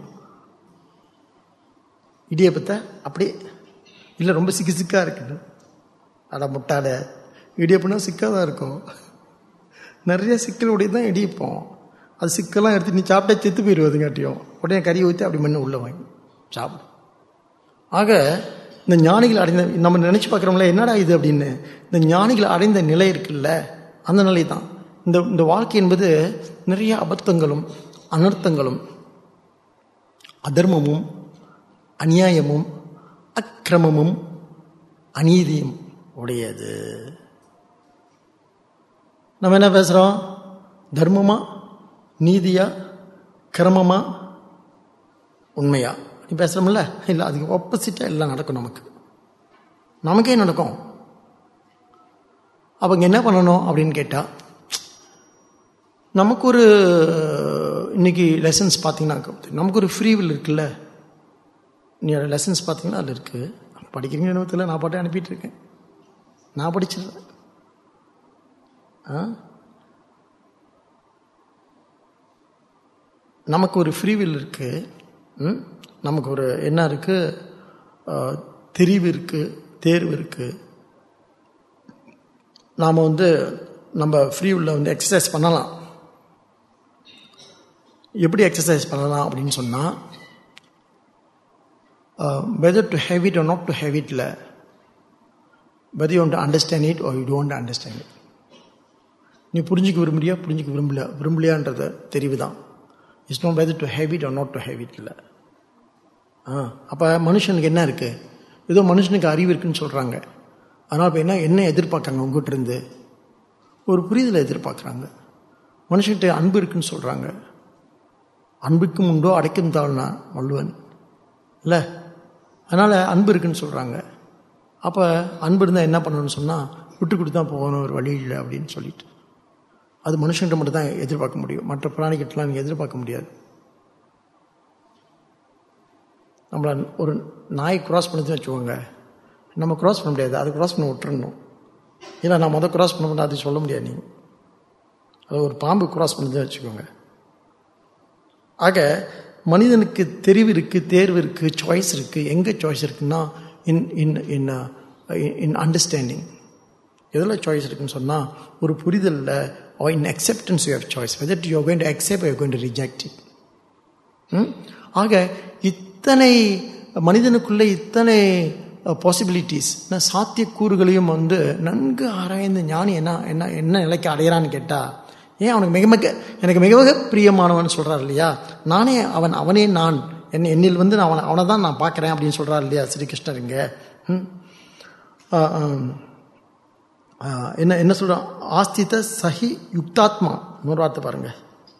இடியப்பத்தை அப்படியே இல்லை, ரொம்ப சிக்கு சிக்காக இருக்குது. அட முட்டாட, இடியப்பம்னா சிக்காக தான் இருக்கும். நிறைய சிக்கலுடைய தான் இடியப்போம். அது சிக்கெல்லாம் எடுத்து நீ சாப்பிட்டே செத்து போயிடுவதுங்காட்டியும் உடனே கறியை ஊற்றி அப்படி மண்ணு உள்ளே வாங்கி சாப்பிடும். ஆக இந்த ஞானிகள் அடைந்த, நம்ம நினச்சி பார்க்குறோம்ல என்னடா இது அப்படின்னு, இந்த ஞானிகள் அடைந்த நிலை இருக்குல்ல, அந்த நிலை தான் இந்த இந்த வாழ்க்கை என்பது. நிறைய அபத்தங்களும் அனர்த்தங்களும் அதர்மமும் அநியாயமும் அக்கிரமமும் அநீதியும் உடையது. நம்ம என்ன பேசுகிறோம்? தர்மமா, நீதியா, கிரமமா, உண்மையா நீ பேசுகிறோம்ல? இல்லை, அதுக்கு ஆப்போசிட்டாக எல்லாம் நடக்கும். நமக்கு நமக்கே நடக்கும். அவங்க என்ன பண்ணணும் அப்படின்னு கேட்டால், நமக்கு ஒரு இன்னைக்கு லெசன்ஸ் பார்த்தீங்கன்னா நமக்கு ஒரு ஃப்ரீ வில் இருக்குல்ல. நீ லெசன்ஸ் பார்த்தீங்கன்னா அதில் இருக்குது. படிக்கிறீங்க நிறுவனத்தில் நான் பாட்டே அனுப்பிட்டு இருக்கேன். நான் படிச்சிடுறேன். நமக்கு ஒரு ஃப்ரீ வில் இருக்குது. நமக்கு ஒரு என்ன இருக்குது? தெரிவு இருக்குது, தேர்வு இருக்குது. நாம் வந்து நம்ம ஃப்ரீ வில்ல வந்து எக்ஸசைஸ் பண்ணலாம். எப்படி எக்ஸசைஸ் பண்ணலாம் அப்படின்னு சொன்னால், whether to have it or not to have இட்ல, whether you want to understand it or you don't understand it. நீ புரிஞ்சிக்க விரும்புறியா, புரிஞ்சிக்க விரும்பல விரும்பலையான்றத தெரிவு தான். It's not whether to have it or not to have it இல்லை. ஆ அப்போ மனுஷனுக்கு என்ன இருக்குது? ஏதோ மனுஷனுக்கு அறிவு இருக்குன்னு சொல்கிறாங்க. அதனால் இப்போ என்ன என்ன எதிர்பார்க்குறாங்க? உங்ககிட்ட இருந்து ஒரு புரிதலை எதிர்பார்க்குறாங்க. மனுஷன்கிட்ட அன்பு இருக்குன்னு சொல்கிறாங்க. அன்புக்கும் உண்டோ அடைக்கும் தாழ்னா வள்ளுவன் இல்லை. அதனால் அன்பு இருக்குன்னு சொல்கிறாங்க. அப்போ அன்பு இருந்தால் என்ன பண்ணணும்னு சொன்னால், விட்டு கொடுத்து தான் போகணும், ஒரு வழி இல்லை அப்படின்னு சொல்லிட்டு. அது மனுஷன்கிட்ட மட்டும் தான் எதிர்பார்க்க முடியும். மற்ற பிராணிகிட்டலாம் நீங்கள் எதிர்பார்க்க முடியாது. நம்மளை ஒரு நாய் கிராஸ் பண்ணுதுன்னு வச்சுக்கோங்க, நம்ம கிராஸ் பண்ண முடியாது, அது கிராஸ் பண்ண விட்டுறணும். ஏன்னா நான் முதல் கிராஸ் பண்ண முடியாது, அது சொல்ல முடியாது. நீங்கள் அது ஒரு பாம்பு கிராஸ் பண்ணுதுன்னு வச்சுக்கோங்க. ஆக மனிதனுக்கு தெரிவு இருக்குது, தேர்வு இருக்குது, சாய்ஸ் இருக்குது. எங்கே சாய்ஸ் இருக்குன்னா, இன் இன் இன் இன் அண்டர்ஸ்டாண்டிங். எதில் சாய்ஸ் இருக்குன்னு சொன்னால், ஒரு புரிதலில், or in acceptance you have choice, whether you are going to accept or you are going to reject it. ஆக இத்தனை மனிதனுக்குள்ளே இத்தனை பாசிபிலிட்டிஸ், சாத்தியக்கூறுகளையும் வந்து நன்கு ஆராய்ந்து ஞானி என்ன என்ன என்ன நிலைக்கு அடையிறான்னு கேட்டால், ஏன் அவனுக்கு மிக மிக எனக்கு மிக மிக பிரியமானவன் சொல்கிறார் இல்லையா? நானே அவன், அவனே நான், என் என்னில் வந்து நான் அவனை அவனை தான் நான் பார்க்குறேன் அப்படின்னு சொல்கிறார் இல்லையா ஸ்ரீகிருஷ்ணர் இங்கே. என்ன என்ன சொல்கிறான்? ஆஸ்தித சஹி யுக்தாத்மா. இன்னொரு வார்த்தை பாருங்க.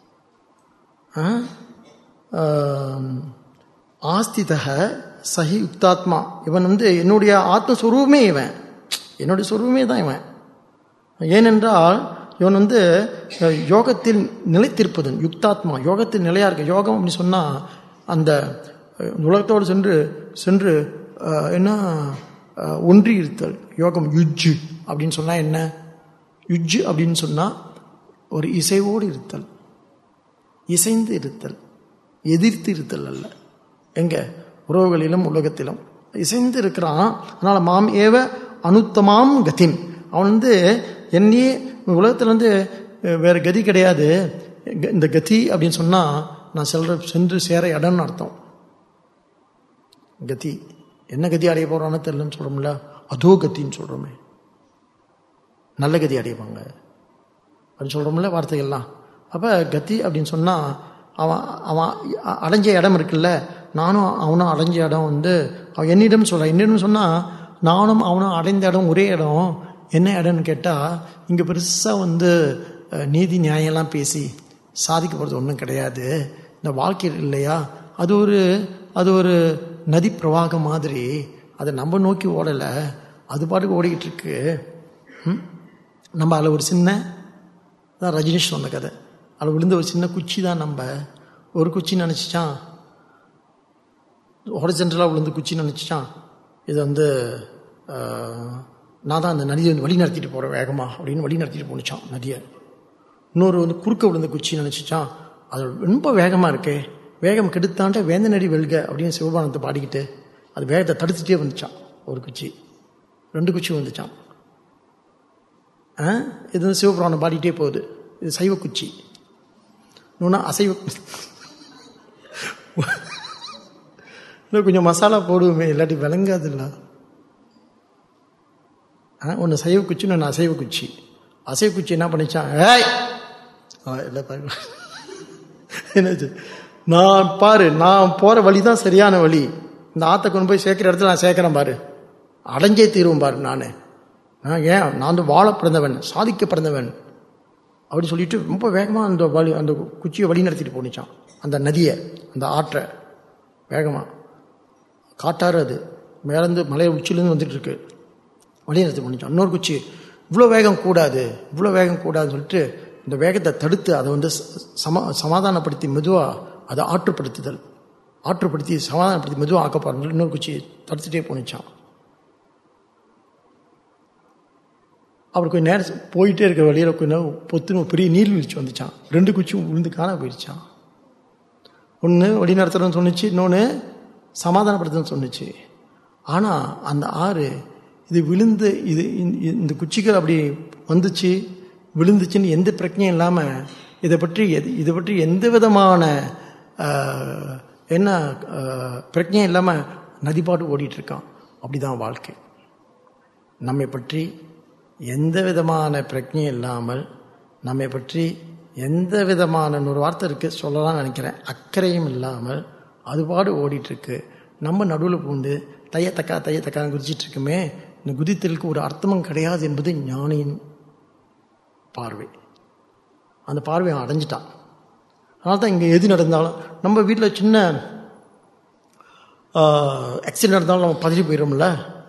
ஆஸ்திதக சஹி யுக்தாத்மா. இவன் வந்து என்னுடைய ஆத்மஸ்வரூபமே, இவன் என்னுடைய சொரூபமே தான் இவன். ஏனென்றால் இவன் வந்து யோகத்தில் நிலைத்திருப்பது. யுக்தாத்மா, யோகத்தில் நிலையாக இருக்க. யோகம் அப்படின்னு சொன்னால் அந்த உலகத்தோடு சென்று சென்று என்ன ஒன்றி இருத்தல். யோகம் யுஜ்ஜு அப்படின்னு சொன்னால் என்ன? யுஜ்ஜு அப்படின்னு சொன்னால் ஒரு இசைவோடு இருத்தல், இசைந்து இருத்தல், எதிர்த்து இருத்தல் அல்ல. எங்கே? உறவுகளிலும் உலகத்திலும் இசைந்து இருக்கிறான். அதனால் மாம் ஏவ அனுத்தமாம் கதிம். அவன் வந்து என்னையே உலகத்தில் வந்து வேறு கதி கிடையாது. இந்த கதி அப்படின்னு சொன்னால் நான் செல்ற சென்று சேர இடம்னு அர்த்தம். கதி என்ன கதி அடைய போகிறான்னு தெரியலன்னு சொல்கிறோம்ல, அதோ கத்தின்னு சொல்கிறோமே. நல்ல கதி அடைவாங்க அப்படின்னு சொல்கிறோம்ல வார்த்தைகள்லாம். அப்போ கத்தி அப்படின்னு சொன்னால் அவன் அவன் அடைஞ்ச இடம் இருக்குல்ல, நானும் அவனும் அடைஞ்ச இடம் வந்து அவன் என்னிடம் சொல்கிறான். என்னிடம் சொன்னால் நானும் அவனும் அடைந்த இடம் ஒரே இடம். என்ன இடம்னு கேட்டால், இங்கே பெருசாக வந்து நீதி நியாயம்லாம் பேசி சாதிக்க போகிறது ஒன்றும் கிடையாது. இந்த வாழ்க்கை இல்லையா, அது ஒரு அது ஒரு நதி பிரவாகம் மாதிரி. அதை நம்ம நோக்கி ஓடலை, அது பாட்டுக்கு ஓடிக்கிட்டு இருக்கு. நம்ம அதில் ஒரு சின்ன தான் ரஜினிஷ் சொன்ன கதை. அதில் விழுந்த ஒரு சின்ன குச்சி தான். நம்ம ஒரு குச்சி நினச்சிச்சான், ஹொரிசான்டலாக விழுந்து குச்சி நினச்சிச்சான், இது வந்து நான் தான் அந்த நதியை வந்து வழி நடத்திட்டு போகிறேன் வேகமாக அப்படின்னு வழி நடத்திட்டு போனிச்சான் நதியை. இன்னொரு வந்து குறுக்க விழுந்த குச்சி நினச்சிச்சான், அது ரொம்ப வேகமாக இருக்கே, வேகம் கெடுத்தாண்ட வேந்த நடி வெல்க அப்படின்னு சிவபானத்தை பாடிக்கிட்டு அது வேகத்தை தடுத்துட்டே வந்துச்சான். ஒரு குச்சி, ரெண்டு குச்சி வந்துச்சான். இது வந்து சிவபுராணம் பாடிட்டே போகுது. இது சைவ குச்சி. இன்னொன்னா அசைவ. இன்னும் கொஞ்சம் மசாலா போடுவோமே, இல்லாட்டி விளங்காதுல்ல. ஒன்று சைவ குச்சி, ஒன்று அசைவ குச்சி. அசைவ குச்சி என்ன பண்ணிச்சான், ஏய் இல்லை பாரு என்னாச்சு, நான் பாரு நான் போகிற வழி தான் சரியான வழி, இந்த ஆற்றை கொண்டு போய் சேர்க்குற இடத்துல நான் சேர்க்குறேன் பாரு, அடைஞ்சே தீருவேன் பாரு நான் ஏன் நான் வந்து வாழ பிறந்தவன், சாதிக்க பிறந்தவன் அப்படின்னு சொல்லிட்டு ரொம்ப வேகமாக அந்த வழி அந்த குச்சியை வழி நடத்திட்டு போனிச்சான். அந்த நதியை, அந்த ஆற்றை வேகமாக காட்டாறு அது மேலேருந்து மலை உச்சிலேருந்து வந்துட்டு இருக்கு, வழி நடத்தி போனிச்சான். இன்னொரு குச்சி இவ்வளோ வேகம் கூடாது, இவ்வளோ வேகம் கூடாதுன்னு சொல்லிட்டு இந்த வேகத்தை தடுத்து அதை வந்து சமா சமாதானப்படுத்தி மெதுவாக அதை ஆற்றுப்படுத்துதல், ஆற்றுப்படுத்தி சமாதானப்படுத்தி மெதுவாக ஆக்கப்பாருன்னு இன்னொரு குச்சி தடுத்துட்டே போனிச்சான். அவர் கொஞ்சம் நேரம் போயிட்டே இருக்கிற வழியில் கொஞ்சம் பொத்துன்னு ஒரு பெரிய நீர்வீழ்ச்சி வந்துச்சான். ரெண்டு குச்சியும் விழுந்து காண போயிடுச்சான். ஒன்று வழி நடத்துறதுன்னு சொன்னிச்சு, இன்னொன்று சமாதானப்படுத்துன்னு சொன்னிச்சு. ஆனால் அந்த ஆறு இது விழுந்து இது இந்த குச்சிகள் அப்படி வந்துச்சு விழுந்துச்சுன்னு எந்த பிரச்சனையும் இல்லாமல் இதை பற்றி எது இதை பற்றி எந்த விதமான என்ன பிரச்சனையும் இல்லாமல் நதிப்பாட்டு ஓடிட்டுருக்கான். அப்படி தான் வாழ்க்கை. நம்மை பற்றி எந்த விதமான பிரச்சனையும் இல்லாமல், நம்மை பற்றி எந்த விதமான ஒரு வார்த்தை இருக்குது சொல்லலாம்னு நினைக்கிறேன், அக்கறையும் இல்லாமல் அதுபாடு ஓடிட்டுருக்கு. நம்ம நடுவில் பூந்து தைய தக்கா தைய தக்கான்னு குதிச்சிட்ருக்குமே, இந்த குதித்தலுக்கு ஒரு அர்த்தமும் கிடையாது என்பது ஞானியின் பார்வை. அந்த பார்வையை அடைஞ்சிட்டான். அதனால தான் இங்கே எது நடந்தாலும், நம்ம வீட்டில் சின்ன ஆக்சிடென்ட் நடந்தாலும் நம்ம பதறி போயிடும்ல.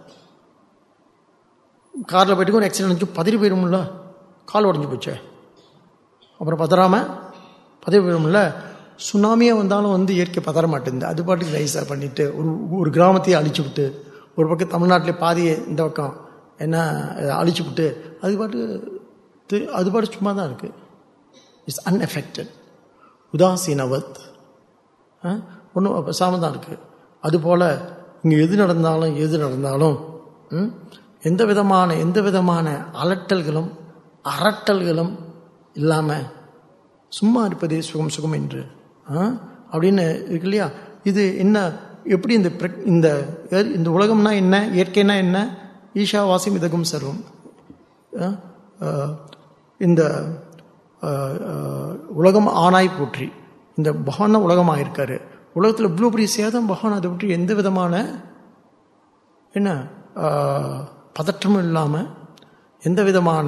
காரில் போய்ட்டு ஒரு ஆக்சிடென்ட் இருந்துச்சு, பதறி போயிடும்ல. கால் உடஞ்சி போச்சே, அப்புறம் பதறாமல் பதறி போயிடும்ல. சுனாமியாக வந்தாலும் வந்து இயற்கை பதற மாட்டேங்குது, அது பாட்டுக்கு நைஸாக பண்ணிவிட்டு ஒரு ஒரு கிராமத்தையே அழிச்சு விட்டு, ஒரு பக்கம் தமிழ்நாட்டிலே பாதியை இந்த பக்கம் என்ன அழிச்சு விட்டு அது பாட்டு அது பாட்டு சும்மா தான் இருக்குது. It's unaffected. உதாசீனவத் ஒன்றும் பேசாமல் தான் இருக்குது. அதுபோல் இங்கே எது நடந்தாலும் எது நடந்தாலும் எந்த விதமான எந்த விதமான அலட்டல்களும் அரட்டல்களும் இல்லாமல் சும்மா இருப்பதே சுகம் சுகம் என்று அப்படின்னு இருக்கு இல்லையா. இது என்ன, எப்படி இந்த இந்த இந்த உலகம்னா என்ன, இயற்கைனா என்ன, ஈஷா வாசிம் இதகும் சர்வம். இந்த உலகம் ஆனாய் போற்றி, இந்த பகவான் உலகமாக இருக்காரு. உலகத்தில் இவ்வளோ பெரிய சேதம் பகவான் அதை பற்றி எந்த விதமான என்ன பதற்றமும் இல்லாமல், எந்த விதமான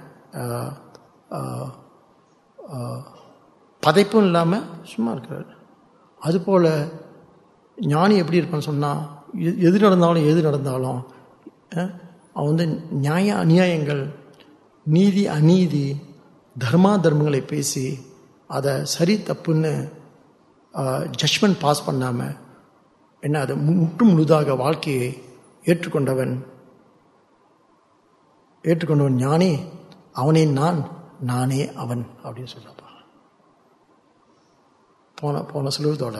பதைப்பும் இல்லாமல் சும்மா இருக்கிறார். அதுபோல் ஞானி எப்படி இருப்பான்னு சொன்னால், எது நடந்தாலும் எது நடந்தாலும் அவன் வந்து நியாய அநியாயங்கள், நீதி அநீதி, தர்மா தர்மங்களை பேசி அதை சரி தப்புன்னு ஜட்ஜ்மெண்ட் பாஸ் பண்ணாமல் என்ன அதை முற்று முழுதாக வாழ்க்கையை ஏற்றுக்கொண்டவன் ஏற்றுக்கொண்டவன் ஞானி. அவனே நான், நானே அவன் அப்படின்னு சொல்றப்பா. போன போன சொல்லுவதோட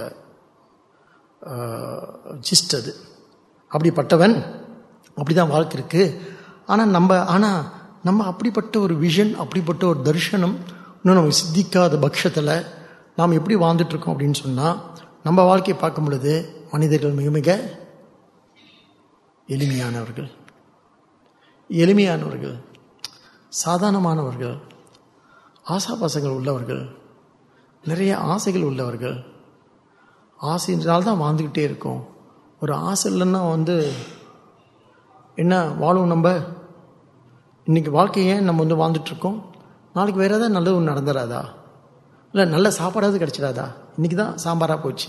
ஜிஸ்ட் அது. அப்படிப்பட்டவன், அப்படிதான் வாழ்க்கை இருக்கு. ஆனால் நம்ம ஆனால் நம்ம அப்படிப்பட்ட ஒரு விஷன், அப்படிப்பட்ட ஒரு தரிசனம் இன்னும் நம்ம சித்திக்காத பட்சத்தில் நாம் எப்படி வாழ்ந்துட்டுருக்கோம் அப்படின்னு சொன்னால், நம்ம வாழ்க்கையை பார்க்கும் பொழுது மனிதர்கள் மிக மிக எளிமையானவர்கள் எளிமையானவர்கள் சாதாரணமானவர்கள், ஆசாபாசங்கள் உள்ளவர்கள், நிறைய ஆசைகள் உள்ளவர்கள். ஆசையினால்தான் வாழ்ந்துக்கிட்டே இருக்கோம். ஒரு ஆசை இல்லைன்னா வந்து என்ன வாழும் நம்ம? இன்றைக்கி வாழ்க்கையை நம்ம வந்து வாழ்ந்துட்டுருக்கோம், நாளைக்கு வேறு ஏதாவது நல்லது ஒன்று நடந்துடாதா? இல்லை நல்ல சாப்பாடாவது கிடச்சிடாதா? இன்றைக்கி தான் சாம்பாராக போச்சு,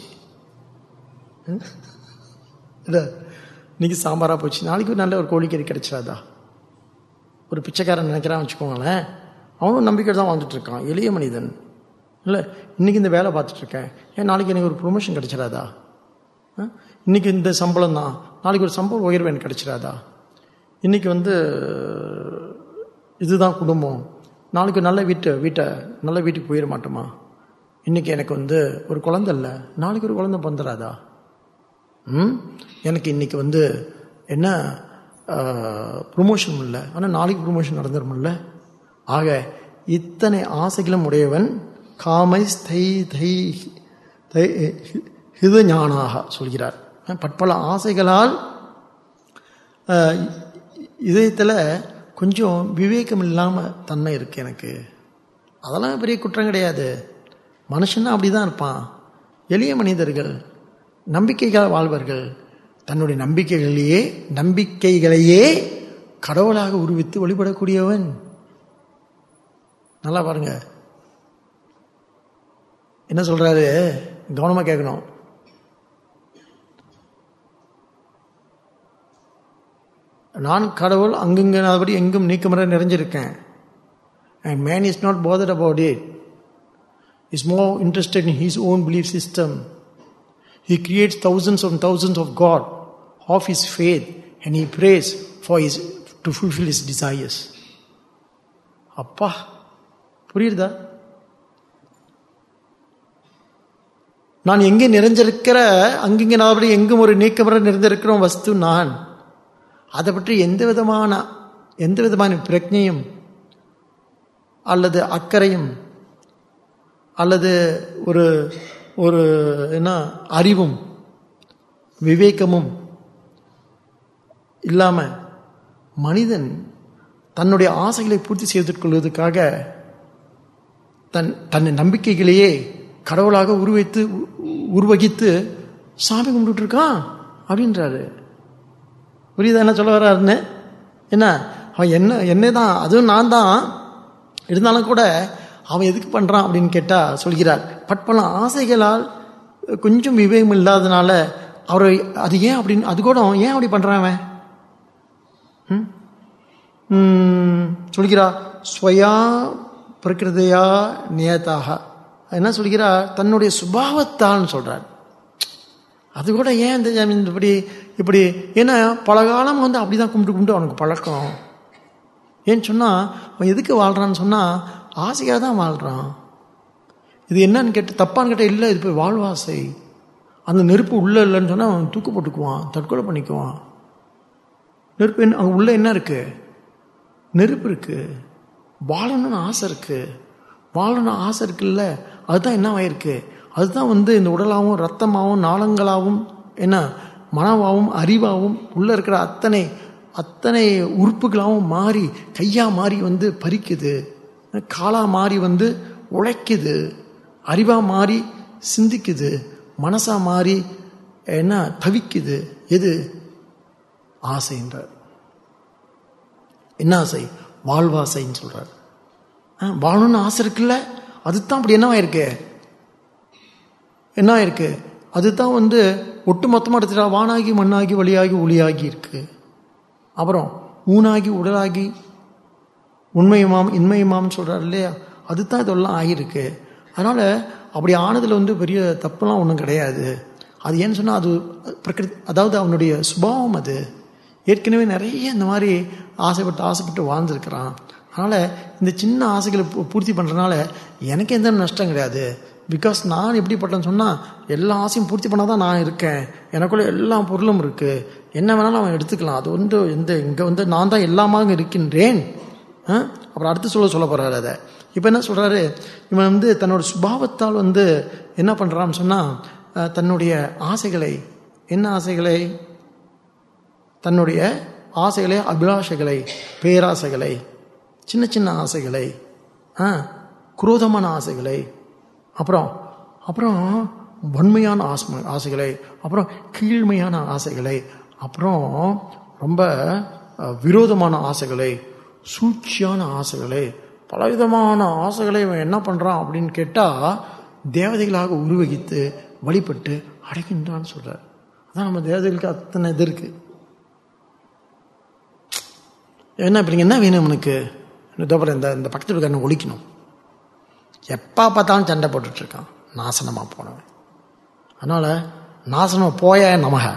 இல்லை இன்றைக்கி சாம்பாராக போச்சு, நாளைக்கு நல்ல ஒரு கோழிக்கறி கிடச்சிடாதா? ஒரு பிச்சைக்காரன் நினைக்கிறான்னு வச்சுக்கோங்களேன், அவனும் நம்பிக்கை தான் வாழ்ந்துட்டுருக்கான், எளிய மனிதன். இல்லை இன்றைக்கி இந்த வேலை பார்த்துட்ருக்கேன், ஏன் நாளைக்கு எனக்கு ஒரு ப்ரொமோஷன் கிடச்சிடாதா? இன்றைக்கி இந்த சம்பளம் தான், நாளைக்கு ஒரு சம்பளம் உயர்வு எனக்கு கிடச்சிடாதா? இன்றைக்கி வந்து இதுதான் குடும்பம், நாளைக்கு நல்ல வீட்டை வீட்டை நல்ல வீட்டுக்கு போயிட மாட்டோமா? இன்றைக்கி எனக்கு வந்து ஒரு குழந்தை இல்லை, நாளைக்கு ஒரு குழந்தை வந்துடாதா? ம் எனக்கு இன்றைக்கி வந்து என்ன ப்ரொமோஷன் இல்லை, ஆனால் நாளைக்கு ப்ரொமோஷன் நடந்துருமில்ல. ஆக இத்தனை ஆசைகளும் உடையவன் காமை தை தை தை ஹித ஞானாக சொல்கிறார். பற்பல ஆசைகளால் இதயத்தில் கொஞ்சம் விவேகம் இல்லாமல் தன்மை இருக்குது எனக்கு. அதெல்லாம் பெரிய குற்றம் கிடையாது, மனுஷன்னா அப்படி தான் இருப்பான். எளிய மனிதர்கள், நம்பிக்கைகள் வாழ்வர்கள், தன்னுடைய நம்பிக்கைகளையே நம்பிக்கைகளையே கடவுளாக உருவித்து வழிபடக்கூடியவன். நல்லா பாருங்க என்ன சொல்றாரு, கவனமா கேட்கணும். நான் கடவுள் அங்குங்கபடி எங்கும் நீக்கமர நிறைஞ்சிருக்கேன். And man is not bothered about it. He is more interested in his own belief system. He creates thousands and thousands of God of his faith, and he prays for his to fulfill his desires. அப்பா புரியுதா? நான் எங்கே நிறைஞ்சிருக்கிற அங்கிங்க நாபடி எங்கும் ஒரு நீக்கமர நிறைந்திருக்கிற வஸ்து நான். அதை பற்றி எந்த விதமான எந்த விதமான பிரக்ஞையும் அல்லது அக்கறையும் அல்லது ஒரு ஒரு என்ன அறிவும் விவேகமும் இல்லாம மனிதன் தன்னுடைய ஆசைகளை பூர்த்தி செய்து கொள்வதற்காக தன் தன் நம்பிக்கைகளையே கடவுளாக உருவைத்து உருவகித்து சாமி கும்பிட்டு இருக்கான் அப்படின்றாரு. புரியுதா என்ன சொல்ல வர்றாருன்னு? என்ன அவன் என்ன என்னதான் அதுவும் நான் தான் இருந்தாலும் கூட அவன் எதுக்கு பண்றான் அப்படின்னு கேட்டா சொல்கிறார், பட்பல ஆசைகளால் கொஞ்சம் விவேகம் இல்லாதனால அவரை அது ஏன் அப்படின்னு அது கூட ஏன் அப்படி பண்றான் அவன் சொல்கிறா. ஸ்வயா பிரகிருதியா நியதாக என்ன சொல்கிறார், தன்னுடைய சுபாவத்தால் சொல்றார். அது கூட ஏன் இந்த இப்படி இப்படி ஏன்னா பல காலம் வந்து அப்படிதான் கும்பிட்டு கும்பிட்டு அவனுக்கு பழக்கம். ஏன்னு சொன்னா அவன் எதுக்கு வாழ்றான்னு சொன்னா ஆசையாக தான் வாழ்றான். இது என்னன்னு கேட்டு தப்பான்னு கேட்டால் இல்லை, இது போய் வாழ்வாசை. அந்த நெருப்பு உள்ள இல்லைன்னு சொன்னா அவன் தூக்கு போட்டுக்குவான், தற்கொலை பண்ணிக்குவான். நெருப்பு என்ன அங்கே உள்ள என்ன இருக்கு? நெருப்பு இருக்கு. வாழணும்னு ஆசை இருக்கு. வாழணும்னு ஆசை இருக்குல்ல, அதுதான் என்ன ஆயிருக்கு, அதுதான் வந்து இந்த உடலாகவும் ரத்தமாகவும் நாளங்களாகவும் என்ன மனவாகவும் அறிவாகவும் உள்ள இருக்கிற அத்தனை அத்தனை உறுப்புகளாகவும் மாறி கையா மாறி வந்து பறிக்குது, காலா மாறி வந்து உழைக்குது, அறிவா மாறி சிந்திக்குது, மனசா மாறி என்ன தவிக்குது. எது? ஆசைன்றார். என்ன ஆசை? வாழ்வாசைன்னு சொல்றார். வாழணும்னு ஆசை இருக்குல்ல, அதுதான் அப்படி என்ன ஆயிருக்கு என்ன ஆயிருக்கு அதுதான் வந்து ஒட்டு மொத்தமாக எடுத்துட்டா வானாகி மண்ணாகி வழியாகி ஒளியாகி இருக்கு. அப்புறம் ஊனாகி உடலாகி உண்மையுமாம் இன்மையுமாம் சொல்றாரு இல்லையா, அதுதான் இதெல்லாம் ஆகியிருக்கு. அதனால அப்படி ஆனதுல வந்து பெரிய தப்புலாம் ஒன்றும் கிடையாது. அது ஏன்னு சொன்னா அது பிரகிருதி, அதாவது அவனுடைய சுபாவம். அது ஏற்கனவே நிறைய இந்த மாதிரி ஆசைப்பட்டு ஆசைப்பட்டு வாழ்ந்துருக்கிறான். அதனால இந்த சின்ன ஆசைகளை பூர்த்தி பண்றதுனால எனக்கு எந்த நஷ்டம் கிடையாது. பிகாஸ் நான் எப்படிப்பட்டேன்னு சொன்னா எல்லா ஆசையும் பூர்த்தி பண்ணாதான் நான் இருக்கேன், எனக்குள்ள எல்லா பொருளும் இருக்கு, என்ன வேணாலும் அவன் எடுத்துக்கலாம். அது வந்து இந்த இங்க வந்து நான் தான் எல்லாமாக இருக்கின்றேன். அப்புறம் அடுத்து சொல்ல சொல்ல போறாரு அதை. இப்ப என்ன சொல்றாரு, இவன் வந்து தன்னோட சுபாவத்தால் வந்து என்ன பண்றான்னு சொன்னா தன்னுடைய ஆசைகளை, என்ன ஆசைகளை, தன்னுடைய ஆசைகளை, அபிலாஷைகளை, பேராசைகளை, சின்ன சின்ன ஆசைகளை, குரோதமான ஆசைகளை, அப்புறம் அப்புறம் வன்மையான ஆசை ஆசைகளை, அப்புறம் கீழ்மையான ஆசைகளை, அப்புறம் ரொம்ப விரோதமான ஆசைகளை, சூழ்ச்சியான ஆசைகளை, பலவிதமான ஆசைகளை இவன் என்ன பண்றான் அப்படின்னு கேட்டா தேவதைகளாக உருவகித்து வழிபட்டு அடைக்கின்றான்னு சொல்றார். அதான் நம்ம தேவதைகளுக்கு அத்தனை இது இருக்கு. என்ன இப்ப என்ன வேணும் உனக்கு? இந்த இந்த பக்கத்தில் இருக்க ஒழிக்கணும். எப்பா பார்த்தாலும் சண்டை போட்டுட்டு இருக்கான், நாசனமா போனவன். அதனால நாசனம் போய நமக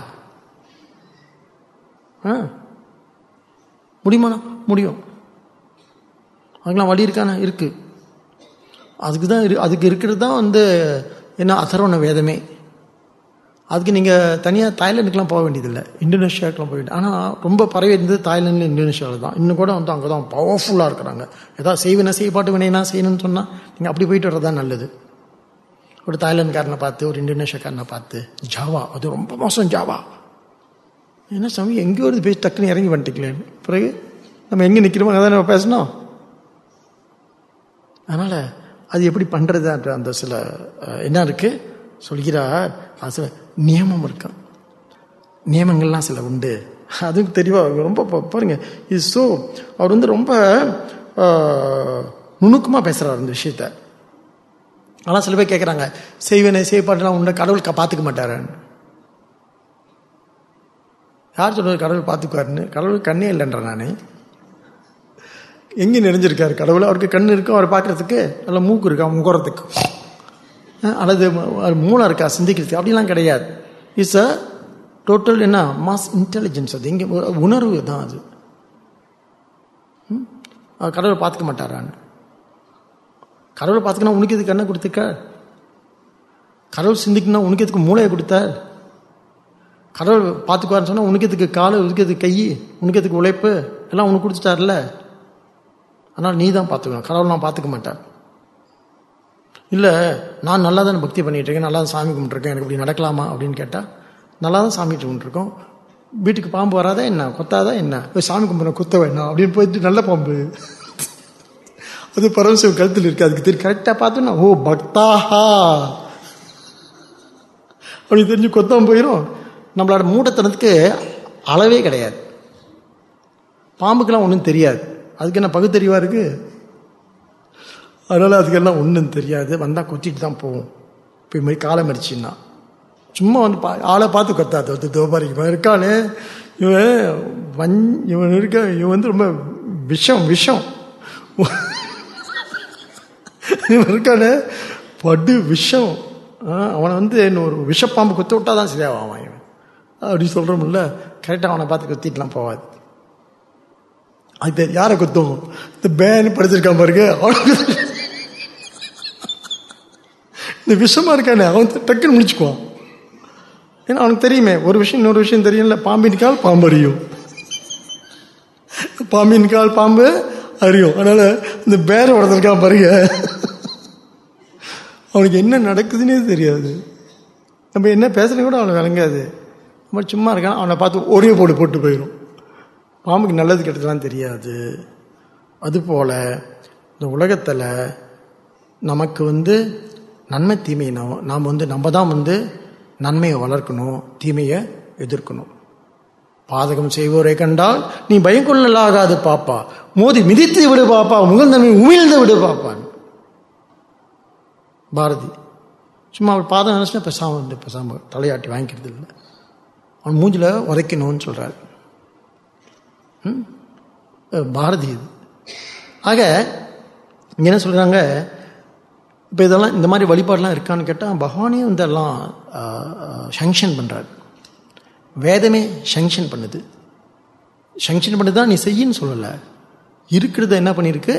முடியுமா? முடியும். அதுக்கெல்லாம் வழி இருக்கான இருக்கு. அதுக்கு தான் அதுக்கு இருக்கிறது தான் வந்து என்ன அதர்வண வேதமே. அதுக்கு நீங்கள் தனியாக தாய்லாண்டுக்கெலாம் போக வேண்டியதில்லை, இந்தோனேஷியாவுக்குலாம் போய். ஆனால் ரொம்ப பரவி இருந்தது தாய்லாண்டில், இந்தோனேஷியாவில் தான். இன்னும் கூட வந்து அங்கே தான் பவர்ஃபுல்லாக இருக்கிறாங்க. ஏதாவது செய்வினா செய்யப்பாட்டு வினைனா செய்யணும்னு சொன்னால் நீங்கள் அப்படி போயிட்டு வர்றது தான் நல்லது. ஒரு தாய்லாந்துக்காரனை பார்த்து ஒரு இந்தோனேஷியாக்காரனை பார்த்து ஜாவா அது ரொம்ப மோசம் ஜாவா என்ன சாமி எங்கேயோ ஒரு பேசி டக்குன்னு இறங்கி வந்துட்டீங்களேன்னு. பிறகு நம்ம எங்கே நிற்கிறோமோ அதான் நம்ம பேசணும். அதனால் அது எப்படி பண்ணுறது அந்த சில என்ன இருக்குது சொல்கிறார். அது சில நியமம் இருக்கான், நியமங்கள்லாம் சில உண்டு. அதுவும் தெளிவாக ரொம்ப பாருங்க. இது ஸோ அவர் வந்து ரொம்ப நுணுக்கமாக பேசுகிறார் இந்த விஷயத்த. ஆனால் சில பேர் கேட்குறாங்க, செய்வேனே செய்யப்பாட்டெல்லாம் உன்னை கடவுள் பார்த்துக்க மாட்டாரான்னு. யார் சொல்றது கடவுள் பார்த்துக்குவாருன்னு? கடவுள் கண்ணே இல்லைன்ற நான். எங்கே நிறைஞ்சிருக்காரு கடவுள்? அவருக்கு கண் இருக்கும், அவர் பார்க்கறதுக்கு நல்ல மூக்கு இருக்கா முகறதுக்கு, அல்லது மூளை இருக்கா சிந்திக்கிறதுக்கு? அப்படிலாம் கிடையாது. இட்ஸ் அ டோட்டல் என்ன மாஸ் இன்டெலிஜென்ஸ். அது எங்கே உணர்வு தான் அது. கடவுளை பார்த்துக்க மாட்டாரான்னு. கடவுளை பார்த்துக்கனா உனக்கு எதுக்கு கண்ணை கொடுத்துக்க? கடவுள் சிந்திக்கணும்னா உனக்கு எதுக்கு மூளையை கொடுத்தார்? கடவுள் பார்த்துக்குவாருன்னு சொன்னால் உனக்கு எதுக்கு காலு, உனக்கு எதுக்கு கை, உனக்கு எதுக்கு உழைப்பு எல்லாம் உனக்கு கொடுத்துட்டார்ல. அதனால் நீ தான் பார்த்துக்கணும், கடவுள் நான் பார்த்துக்க மாட்டார். இல்லை நான் நல்லா தான் பக்தி பண்ணிகிட்டு இருக்கேன், நல்லா தான் சாமி கும்பிட்டுருக்கேன், எனக்கு இப்படி நடக்கலாமா அப்படின்னு கேட்டால் நல்லா தான் சாமி கும்பிட்டுருக்கோம். வீட்டுக்கு பாம்பு வராதா என்ன, கொத்தாதா என்ன, போய் சாமி கும்பிட்ற குத்த வேணாம் அப்படின்னு போயிட்டு நல்ல பாம்பு அது பரமசிவம் கழுத்தில் இருக்கு, அதுக்கு தெரியும். கரெக்டாக பார்த்தோன்னா ஓ பக்தாஹா அப்படி தெரிஞ்சு கொத்தாம போயிடும். நம்மளோட மூடத்தனத்துக்கு அளவே கிடையாது. பாம்புக்கெல்லாம் ஒன்றும் தெரியாது, அதுக்கு என்ன பகுத்தறிவா இருக்கு? அதனால அதுக்கெல்லாம் ஒன்றும் தெரியாது, வந்தால் கொத்திட்டு தான் போவோம். இப்போ இது மாதிரி காலை மறிச்சின்னா சும்மா வந்து பா ஆளை பார்த்து கொத்தாது. வந்து தோபாரிக்கு இவன் இருக்கானே, இவன் வஞ் இவன் இருக்க இவன் வந்து ரொம்ப விஷம் விஷம் இவன் இருக்கானே படு விஷம், அவனை வந்து இன்னொரு விஷப்பாம்பு கொத்த விட்டா தான் சரியாவான் இவன் அப்படி சொல்கிறோம்ல. கரெக்டாக அவனை பார்த்து கொத்திட்டுலாம் போவாது. அது யாரை கொத்தும்? இந்த பேன்னு படிச்சிருக்கான் பாருங்க, அவனுக்கு இந்த விஷமா இருக்கானே அவன் டக்குன்னு முடிச்சுக்குவான். ஏன்னா அவனுக்கு தெரியுமே ஒரு விஷயம் இன்னொரு விஷயம் தெரியும்ல. பாம்பின் கால் பாம்பு அறியும், பாம்பின் கால் பாம்பு அறியும். அதனால இந்த பேரை உடஞ்சிருக்கான் பாருங்க, அவனுக்கு என்ன நடக்குதுன்னே தெரியாது. நம்ம என்ன பேசுறது கூட அவனுக்கு விளங்காது. நம்ம சும்மா இருக்கான், அவனை பார்த்து ஒரே போடு போட்டு போயிடும். பாம்புக்கு நல்லது கெட்டதுலாம் தெரியாது. அதுபோல் இந்த உலகத்தில் நமக்கு வந்து நன்மை தீமையை நாம் நாம் வந்து நம்ம தான் வந்து நன்மையை வளர்க்கணும், தீமையை எதிர்க்கணும். பாதகம் செய்வோரை கண்டால் நீ பயம் கொள்ளலாகாது பாப்பா, மோதி மிதித்து விடு பாப்பா, முகந்தன்மை உமிழ்ந்து விடு பாப்பான் பாரதி. சும்மா அவர் பாதம் நினைச்சுன்னா பெசாம வந்து பெசாம தலையாட்டி வாங்கிக்கிறது இல்லை, அவன் மூஞ்சில உதைக்கணும்னு சொல்றாரு பாரதி இது. ஆக இங்க என்ன சொல்றாங்க, இப்போ இதெல்லாம் இந்த மாதிரி வழிபாடுலாம் இருக்கான்னு கேட்டால் பகவானே வந்து எல்லாம் சங்ஷன் பண்ணுறாரு. வேதமே சங்ஷன் பண்ணுது. சங்ஷன் பண்ணுதான் நீ செய்யின்னு சொல்லலை, இருக்கிறத என்ன பண்ணியிருக்கு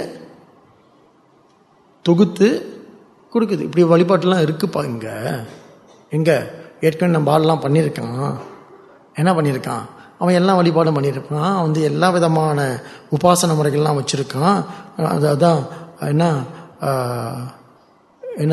தொகுத்து கொடுக்குது. இப்படி வழிபாட்டெல்லாம் இருக்குப்பா இங்கே. எங்கே ஏற்கனவே நம்ம பாடெல்லாம் பண்ணியிருக்கான். என்ன பண்ணியிருக்கான் அவன்? எல்லாம் வழிபாடும் பண்ணியிருக்கான். வந்து எல்லா விதமான உபாசன முறைகள்லாம் வச்சுருக்கான். அது அதான் என்ன என்ன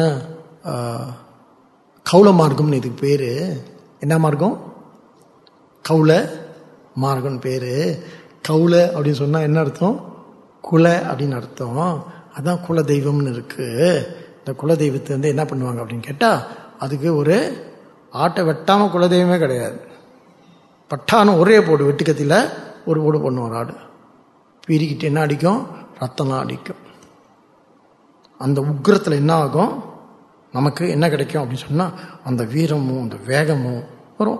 கௌல மார்க்கம்னு இதுக்கு பேர். என்ன மார்க்கம்? கௌல மார்க்கம்னு பேர். கௌல அப்படின்னு சொன்னால் என்ன அர்த்தம்? குல அப்படின்னு அர்த்தம். அதான் குல தெய்வம்னு இருக்குது. இந்த குல தெய்வத்தை வந்து என்ன பண்ணுவாங்க அப்படின்னு கேட்டால், அதுக்கு ஒரு ஆட்டை வெட்டாமல் குலதெய்வமே கிடையாது. பட்டான ஒரே போடு வெட்டுக்கத்தியில் ஒரு போடு பண்ணுவோம். ஒரு ஆடு பீறிக்கிட்டு என்ன அடிக்கும்? ரத்தம்லாம் அடிக்கும். அந்த உக்கிரத்தில் என்ன ஆகும்? நமக்கு என்ன கிடைக்கும் அப்படின்னு சொன்னால் அந்த வீரமும் அந்த வேகமும் வரும்.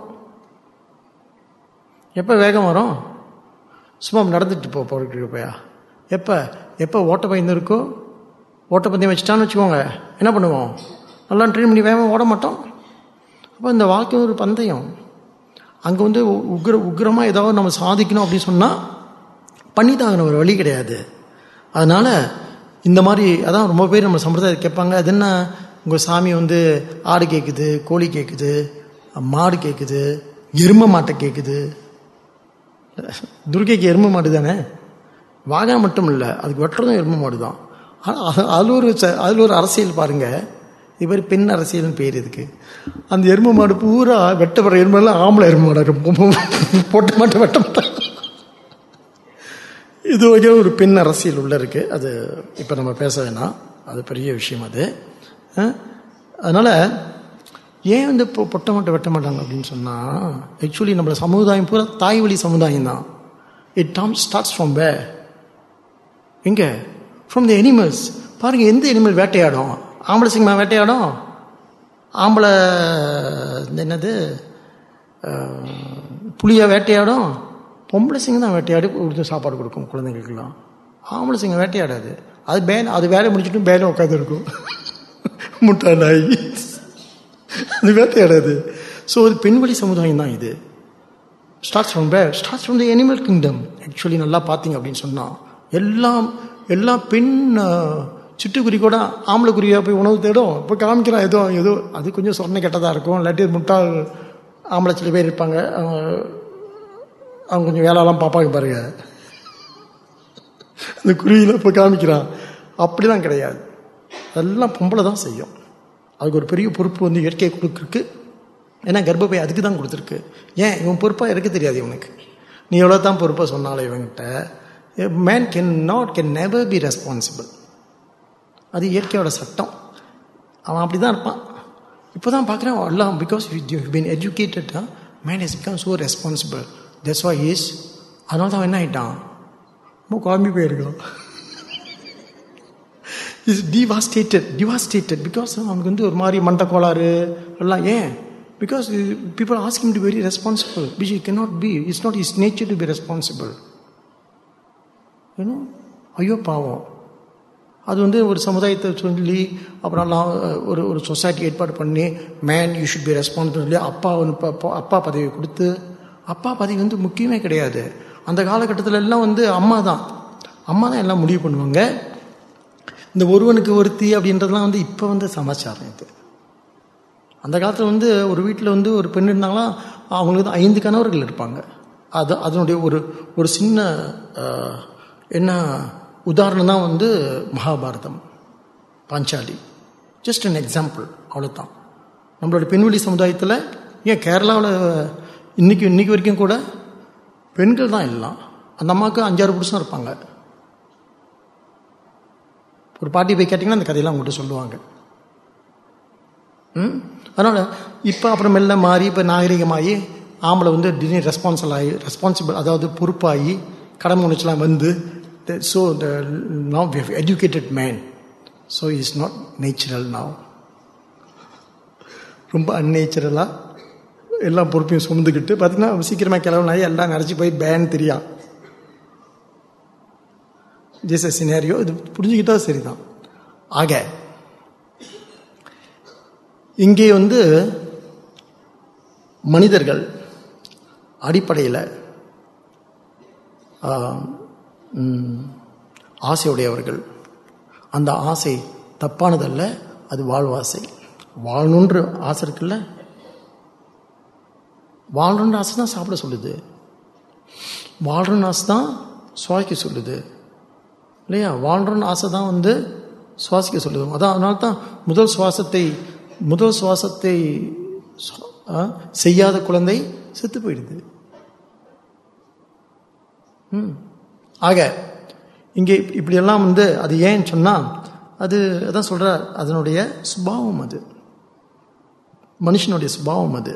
எப்போ வேகம் வரும்? சும்மா நடந்துட்டு போ போயா. எப்போ எப்போ ஓட்டப்பந்தயம் இருக்கோ, ஓட்டப்பந்தயம் வச்சுட்டான்னு வச்சுக்கோங்க, என்ன பண்ணுவோம்? நல்லா ட்ரெயின் பண்ணி வேகமாக ஓட மாட்டோம். அப்போ இந்த வாழ்க்கை ஒரு பந்தயம். அங்கே வந்து உக்ர உக்ரமாக ஏதாவது நம்ம சாதிக்கணும் அப்படின்னு சொன்னால் பண்ணித்தாங்க, ஒரு வழி கிடையாது. அதனால் இந்த மாதிரி அதான் ரொம்ப பேர் நம்ம சம்பிரதாயத்தை கேட்பாங்க. அது என்ன உங்கள் சாமி வந்து ஆடு கேட்குது, கோழி கேட்குது, மாடு கேட்குது, எருமை மாட்டை கேட்குது. துர்க்கைக்கு எருமை மாடு தானே, வாகனம் மட்டும் இல்லை, அதுக்கு வெட்டுறதும் எருமை மாடு தான். ஆனால் அதில் ஒரு அதில் ஒரு அரசியல் பாருங்கள். இது மாதிரி பெண் அரசியல்னு பேர் இதுக்கு. அந்த எருமை மாடு பூரா வெட்டப்படுற எருமெல்லாம் ஆம்பளை எருமை மாடு போட்ட மாட்டேன் வெட்ட மாட்டேன். இது வகை ஒரு பெண் அரசியல் உள்ள இருக்கு. அது இப்போ நம்ம பேச வேணாம், அது பெரிய விஷயம் அது. அதனால் ஏன் வந்து இப்போ பொட்ட மாட்டை வெட்ட மாட்டாங்க அப்படின்னு சொன்னால், ஆக்சுவலி நம்மளோட சமுதாயம் பூரா தாய் வழி சமுதாயம் தான். இட் டாம் ஸ்டார்ட்ஸ் ஃப்ரம் வே எங்கே? From the animals. பாருங்கள், எந்த அனிமல் வேட்டையாடும்? ஆம்பளை சிங்கமா வேட்டையாடும்? ஆம்பளை இந்த என்னது புளியா வேட்டையாடும்? பொம்பளை சிங்கம் தான் வேட்டையாடி கொடுத்து சாப்பாடு கொடுக்கும் குழந்தைங்களுக்கெல்லாம். ஆம்பளை சிங்கம் வேட்டையாடாது. அது பேன், அது வேலை முடிச்சுட்டு பேன உட்காந்துருக்கும். முட்டா நாய் அது வேட்டையாடாது. ஸோ அது பெண்வழி சமுதாயம் தான் இது. Starts from where? Starts from the animal kingdom. Actually நல்லா பார்த்தீங்க அப்படின்னு சொன்னால், எல்லாம் எல்லா பெண் சிட்டுக்குருவி கூட ஆம்பளை குருவியாக போய் உணவு தேடும். இப்போ காமிக்கிறான் ஏதோ ஏதோ அது கொஞ்சம் சொன்ன கெட்டதாக இருக்கும். இல்லாட்டி முட்டாள் ஆம்பளை சில பேர் இருப்பாங்க, அவங்க கொஞ்சம் வேலையெல்லாம் பார்ப்பாங்க பாருங்க. அந்த குருவியில் இப்போ காமிக்கிறான். அப்படிலாம் கிடையாது, அதெல்லாம் பொம்பளை தான் செய்யும். அதுக்கு ஒரு பெரிய பொறுப்பு வந்து இயற்கையை கொடுக்குறக்கு. ஏன்னா கர்ப்பப்பை அதுக்கு தான் கொடுத்துருக்கு. ஏன் இவன் பொறுப்பாக இருக்க தெரியாது இவனுக்கு. நீ எவ்வளோ தான் பொறுப்பாக சொன்னாலும் இவன்கிட்ட man can not can never be responsible. அது இயற்கையோட சட்டம். அவன் அப்படி தான் இருப்பான். இப்போ தான் பார்க்குறேன் எல்லாம் because you been educated, man is become so responsible. That's why is. அதனால தான் என்ன ஆகிட்டான், ரொம்ப குழம்பி போயிருக்கான். இஸ் டிவாஸ்டேட்டட் டிவாஸ்டேட்டட் பிகாஸ் அவனுக்கு வந்து ஒரு மாதிரி மண்டை கோளாறு எல்லாம். ஏன்? Because people ask him to very responsible which he can not be. It's not is nature to be responsible. ஏன்னா ஐயோ பாவம். அது வந்து ஒரு சமுதாயத்தை சொல்லி அப்புறம் ஒரு ஒரு சொசைட்டி ஏற்பாடு பண்ணி man you should be responsible சொல்லி அப்பா அப்பா பதவி கொடுத்து. அப்பா பதவி வந்து முக்கியமே கிடையாது. அந்த காலகட்டத்தில் எல்லாம் வந்து அம்மா தான் அம்மா தான் எல்லாம் முடிவு பண்ணுவாங்க. இந்த ஒருவனுக்கு ஒருத்தி அப்படின்றதுலாம் வந்து இப்போ வந்து சமாச்சாரம். இது அந்த காலத்தில் வந்து ஒரு வீட்டில் வந்து ஒரு பெண் இருந்தாங்கன்னா அவங்களுக்கு வந்து ஐந்து கணவர்கள் இருப்பாங்க. அது அதனுடைய ஒரு ஒரு சின்ன என்ன உதாரணம் தான் வந்து Mahabharatam, Panchali. Just an example, அவ்வளோதான். நம்மளோட பெண்வெளி சமுதாயத்தில் ஏன் கேரளாவில் இன்னைக்கு இன்னைக்கு வரைக்கும் கூட பெண்கள் தான் எல்லாம். அந்த அம்மாவுக்கு அஞ்சாறு புருஷன் இருப்பாங்க. ஒரு பாட்டி போய் கேட்டிங்கன்னா அந்த கதையெல்லாம் அவங்கள்ட்ட சொல்லுவாங்க. ம் அதனால் இப்போ அப்புறம் மெல்ல மாறி இப்போ நாகரிகமாகி ஆம்பளை வந்து திடீர்னு ரெஸ்பான்சிபிள் ஆகி ரெஸ்பான்சிபிள் அதாவது பொறுப்பாகி கடமை உணர்ச்சிலாம் வந்து. So the, now we have educated man, so he is not natural now. ரொம்ப அன்நேச்சுரலாக எல்லா பொறுப்பையும் சுமந்துக்கிட்டு பார்த்தீங்கன்னா சீக்கிரமாக கிளவுனாயே எல்லாம் நினச்சி போய் பேன் தெரியா ஜெஸ் சினாரியோ. இது புரிஞ்சுக்கிட்டா சரிதான். ஆக இங்கே வந்து மனிதர்கள் அடிப்படையில் ஆசையுடையவர்கள். அந்த ஆசை தப்பானதல்ல, அது வாழ்வாசை. வாழணுன்ற ஆசை இருக்குல்ல, வாழணுன்ற ஆசை தான் சாப்பிட சொல்லுது, வாழ்றன்னு ஆசை தான் சுவாசிக்க சொல்லுது இல்லையா? வாழ்றன்னு ஆசை தான் வந்து சுவாசிக்க சொல்லுது. அதான் அதனால தான் முதல் சுவாசத்தை முதல் சுவாசத்தை செய்யாத குழந்தை செத்து போயிடுது. ம் ஆக இங்கே இப்படியெல்லாம் வந்து அது ஏன்னு சொன்னால் அது அதான் சொல்கிற அதனுடைய சுபாவம், அது மனுஷனுடைய சுபாவம் அது.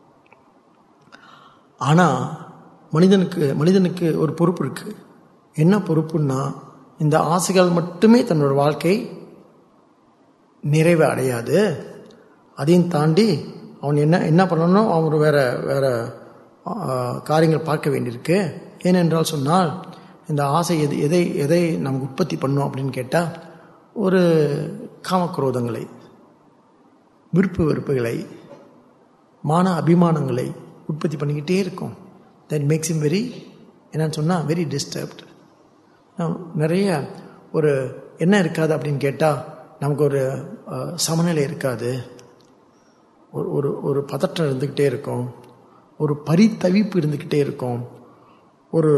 ஆனால் மனிதனுக்கு மனிதனுக்கு ஒரு பொறுப்பு இருக்குது. என்ன பொறுப்புன்னா, இந்த ஆசைகள் மட்டுமே தன்னோட வாழ்க்கை நிறைவு அடையாது. அதையும் தாண்டி அவன் என்ன என்ன பண்ணணும், அவன் வேற வேற காரியங்கள் பார்க்க வேண்டியிருக்கு. ஏனென்றால் சொன்னால் இந்த ஆசை எது எதை எதை நமக்கு உற்பத்தி பண்ணும் அப்படின்னு கேட்டால், ஒரு காமக்ரோதங்களை, விருப்பு வெறுப்புகளை, மான அபிமானங்களை உற்பத்தி பண்ணிக்கிட்டே இருக்கும். தட் மேக்ஸ் இம் வெரி என்னன்னு சொன்னால் வெரி டிஸ்டர்ப்டு. நிறைய ஒரு என்ன இருக்காது அப்படின்னு கேட்டால், நமக்கு ஒரு சமநிலை இருக்காது, ஒரு ஒரு ஒரு பதற்றம் இருந்துக்கிட்டே இருக்கும், ஒரு பரிதவிப்பு இருந்துக்கிட்டே இருக்கும், ஒரு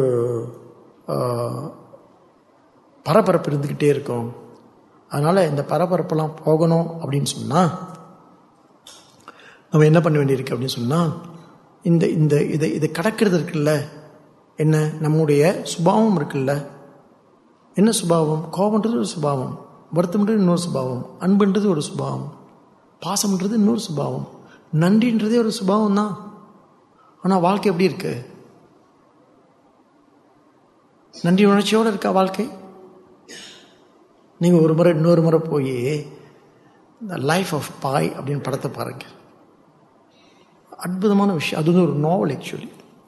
பரபரப்பு இருந்துக்கிட்டே இருக்கும். அதனால் இந்த பரபரப்பெல்லாம் போகணும் அப்படின்னு சொன்னால் நம்ம என்ன பண்ண வேண்டியிருக்கு அப்படின்னு சொன்னால், இந்த இந்த இதை இதை கடக்கிறது இருக்குல்ல, என்ன நம்முடைய சுபாவம் இருக்குல்ல. என்ன சுபாவம்? கோபன்றது ஒரு சுபாவம், வருத்தம்ன்றது இன்னொரு சுபாவம், அன்புன்றது ஒரு சுபாவம், பாசம்ன்றது இன்னொரு சுபாவம். நன்றின்றதே ஒரு சுபாவம் தான். ஆனால் வாழ்க்கை எப்படி இருக்கு? நன்றி உணர்ச்சியோடு இருக்கா வாழ்க்கை? நீங்கள் ஒரு முறை இன்னொரு முறை போய் இந்த லைஃப் ஆஃப் பாய் அப்படின்னு படத்தை பாருங்க. அற்புதமான விஷயம். அது வந்து ஒரு நாவல். ஆக்சுவலி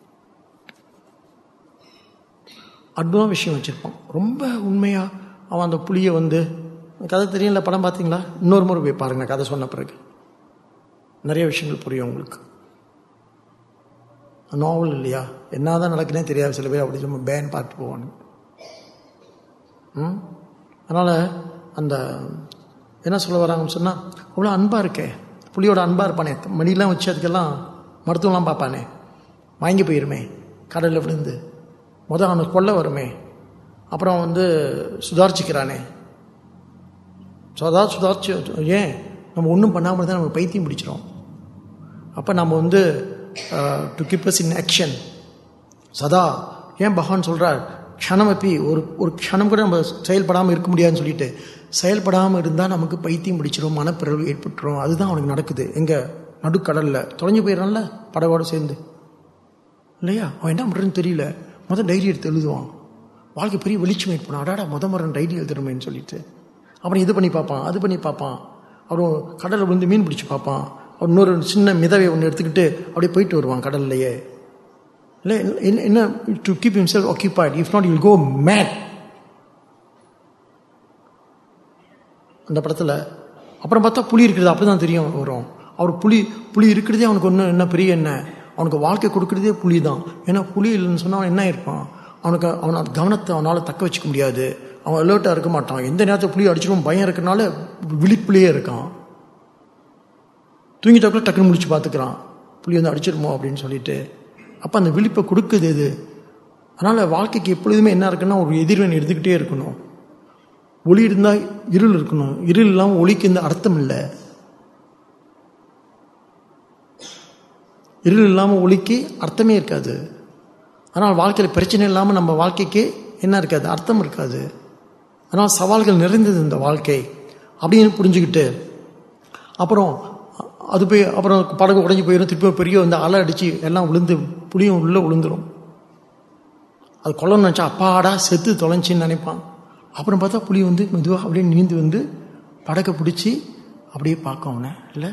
அற்புதமான விஷயம் வச்சுருப்பான். ரொம்ப உண்மையாக அவன் அந்த புளியை வந்து, கதை தெரியல, படம் பார்த்தீங்களா? இன்னொரு முறை போய் பாருங்க. கதை சொன்ன பிறகு நிறைய விஷயங்கள் புரியும் உங்களுக்கு. நாவல் இல்லையா, என்ன தான் நடக்குன்னே தெரியாது. சில பேர் அப்படி சும்மா பேன் பார்த்து போவாங்க. ம் அதனால் அந்த என்ன சொல்ல வராங்கன்னு சொன்னால், அவ்வளோ அன்பாக இருக்கே, புளியோட அன்பாக இருப்பானே, மணிலாம் வச்சு அதுக்கெல்லாம் மருத்துவம்லாம் பார்ப்பானே, வாங்கி போயிருமே கடலில் விழுந்து, முதல் அவனுக்கு கொல்ல வருமே, அப்புறம் வந்து சுதாரிச்சுக்கிறானே. சதா சுதாரிச்சு ஏன் நம்ம ஒன்றும் பண்ணாமல் தான் நம்ம பைத்தியம் பிடிச்சிடும். அப்போ நம்ம வந்து to keep us in action சதா. ஏன் பகவான் சொல்கிறார், க்ஷணமப்பி ஒரு ஒரு க்ஷணம் கூட நம்ம செயல்படாமல் இருக்க முடியாதுன்னு சொல்லிட்டு, செயல்படாமல் இருந்தால் நமக்கு பைத்தியம் பிடிச்சிடும், மனப்பிறகு ஏற்பட்டுரும். அதுதான் அவனுக்கு நடக்குது. எங்கள் நடுக்கடலில் தொலைஞ்சு போயிடறான்ல படவோடு சேர்ந்து, இல்லையா? அவன் என்ன பண்ணுறதுன்னு தெரியல. முதல் டைரி எடுத்து எழுதுவான். வாழ்க்கை பெரிய வெளிச்சம் ஏற்படும். அடாடா முத முறை டைரி எழுதுறமேன்னு சொல்லிட்டு அப்புறம் இது பண்ணி பார்ப்பான், அது பண்ணி பார்ப்பான். அப்புறம் கடலில் விழுந்து மீன் பிடிச்சி பார்ப்பான். அவர் இன்னொரு சின்ன மிதவை ஒன்று எடுத்துக்கிட்டு அப்படியே போயிட்டு வருவான் கடல்லையே. இல்லை என்ன, to keep himself occupied. If not you will go mad. அந்த படத்தில் அப்புறம் பார்த்தா புலி இருக்கிறது அப்படி தான் தெரியும் வரும். அவர் புலி புலி இருக்கிறதே அவனுக்கு ஒன்று என்ன பெரிய என்ன, அவனுக்கு வாழ்க்கை கொடுக்குறதே புலி தான். ஏன்னா புலி இல்லைன்னு சொன்னால் அவன் என்ன இருப்பான், அவனுக்கு அவனோட கவனத்தை அவனால் தக்க வச்சுக்க முடியாது. அவன் அலர்ட்டாக இருக்க மாட்டான். எந்த நேரத்தில் புளி அடிச்சிடும் பயம் இருக்கிறனால விழிப்புலேயே இருக்கான். தூங்கிட்டாக்குள்ள டக்குன்னு முடிச்சு பார்த்துக்கிறான், புளி வந்து அடிச்சிடுமோ அப்படின்னு சொல்லிட்டு. அப்போ அந்த விழிப்பை கொடுக்குது இது. அதனால் வாழ்க்கைக்கு எப்பொழுதுமே என்ன இருக்குன்னா, ஒரு எதிர்வினை எடுத்துக்கிட்டே இருக்கணும். ஒளி இருந்தால் இருள் இருக்கணும், இருள் இல்லாமல் ஒளிக்கு இந்த அர்த்தம் இல்லை. இருள் இல்லாமல் ஒளிக்கு அர்த்தமே இருக்காது. அதனால் வாழ்க்கையில் பிரச்சனை இல்லாமல் நம்ம வாழ்க்கைக்கு என்ன இருக்காது, அர்த்தம் இருக்காது. அதனால் சவால்கள் நிறைந்தது இந்த வாழ்க்கை அப்படின்னு புரிஞ்சுக்கிட்டு, அப்புறம் அது போய் அப்புறம் படகு உடஞ்சி போயிடும். திருப்பி பெரிய வந்து அலை அடித்து எல்லாம் விழுந்து புளியும் உள்ளே விழுந்துடும். அது கொல்லணும்னு நினச்சா அப்பாடா செத்து தொலைஞ்சின்னு நினைப்பான். அப்புறம் பார்த்தா புளி வந்து மெதுவாக அப்படியே நீந்து வந்து படகை பிடிச்சி அப்படியே பார்க்க அவனை. இல்லை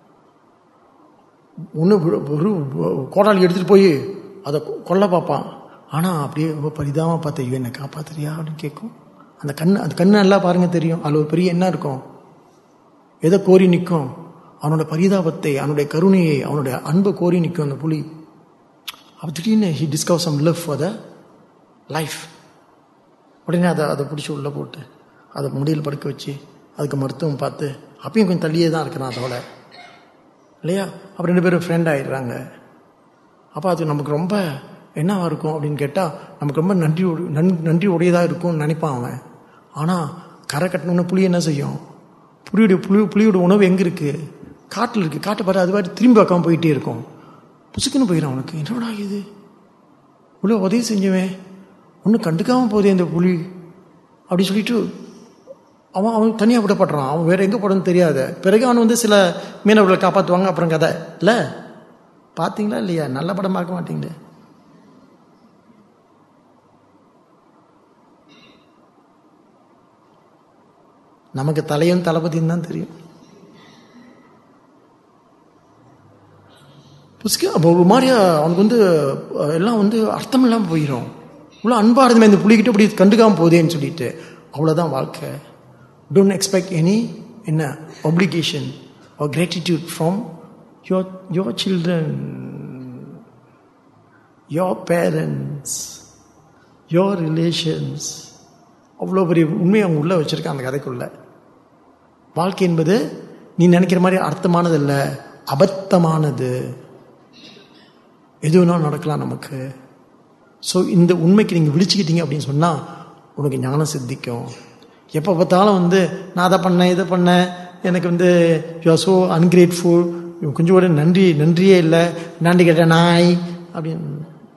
ஒன்று ஒரு கோடாலி எடுத்துகிட்டு போய் அதை கொல்ல பார்ப்பான். ஆனால் அப்படியே ரொம்ப பரிதாபமாக பார்த்த, ஐயோ என்னை காப்பாத்துறியா அப்படின்னு கேட்கும். அந்த கண் அந்த கண்ணு நல்லா பாருங்க தெரியும். அதில் ஒரு பெரிய என்ன இருக்கும், எதை கோரி நிற்கும், அவனோட பரிதாபத்தை, அவனுடைய கருணையை, அவனுடைய அன்பை கோரி நிற்கும் அந்த புலி. அப்போ திடீர்னு he discover some love for the life. உடனே அதை அதை பிடிச்சி உள்ளே போட்டு அதை முடியில் படுக்க வச்சு அதுக்கு மருத்துவம் பார்த்து, அப்பயும் கொஞ்சம் தள்ளியே தான் இருக்கிறான் அதோட, இல்லையா? அப்போ ரெண்டு பேரும் ஃப்ரெண்ட் ஆகிடுறாங்க. அப்போ அது நமக்கு ரொம்ப என்னவா இருக்கும் அப்படின்னு கேட்டால், நமக்கு ரொம்ப நன்றி நன் நன்றி உடையதாக இருக்கும்னு நினைப்பான் அவன். ஆனால் கரை கட்டணுன்னு புளி என்ன செய்யும், புளியுடைய புளி புளியோட உணவு எங்கே இருக்குது, காட்டில் இருக்குது. காட்டை பாரு, அது மாதிரி திரும்பி பார்க்காம போயிட்டே இருக்கும். புசுக்குன்னு போயிடும் அவனுக்கு. என்னடா இது, இவ்வளோ உதவி செஞ்சுவேன் ஒன்றும் கண்டுக்காமல் போதே இந்த புலி அப்படி சொல்லிட்டு அவன் அவன் தனியாக விடப்படுறான். அவன் வேறு எங்கே போடணும்னு தெரியாத பிறகு அவன் வந்து சில மீனவர்களை காப்பாற்றுவாங்க. அப்புறம் கதை இல்லை பார்த்தீங்களா இல்லையா? நல்ல படம் பார்க்க மாட்டீங்களே. நமக்கு தலையும் தளபதியும் தான் தெரியும். புஸ்கு ஒரு மாதிரியா அவனுக்கு வந்து எல்லாம் வந்து அர்த்தம் இல்லாமல் போயிடும். இவ்வளோ அன்பாக இருந்துமே இந்த புள்ளிக்கிட்ட இப்படி கண்டுக்காமல் போதேன்னு சொல்லிட்டு. அவ்வளோதான் வாழ்க்கை. டோன்ட் எக்ஸ்பெக்ட் எனி என்ன obligation or gratitude from your your children, your parents, your relations. அவ்வளோ பெரிய உண்மையை அவங்க உள்ளே வச்சுருக்காங்க அந்த கதைக்குள்ள. வாழ்க்கை என்பது நீ நினைக்கிற மாதிரி அர்த்தமானது இல்லை, அபத்தமானது. எது வேணாலும் நடக்கலாம் நமக்கு. ஸோ இந்த உண்மைக்கு நீங்கள் விழிச்சுக்கிட்டீங்க அப்படின்னு சொன்னால் உனக்கு ஞானம் சித்திக்கும். எப்போ பார்த்தாலும் வந்து நான் அதை பண்ணேன் இதை பண்ணேன், எனக்கு வந்து யூ ஆர் ஸோ அன்கிரேட்ஃபுல், கொஞ்சம் கூட நன்றி நன்றியே இல்லை, நன்றி கேட்ட நாய் அப்படின்னு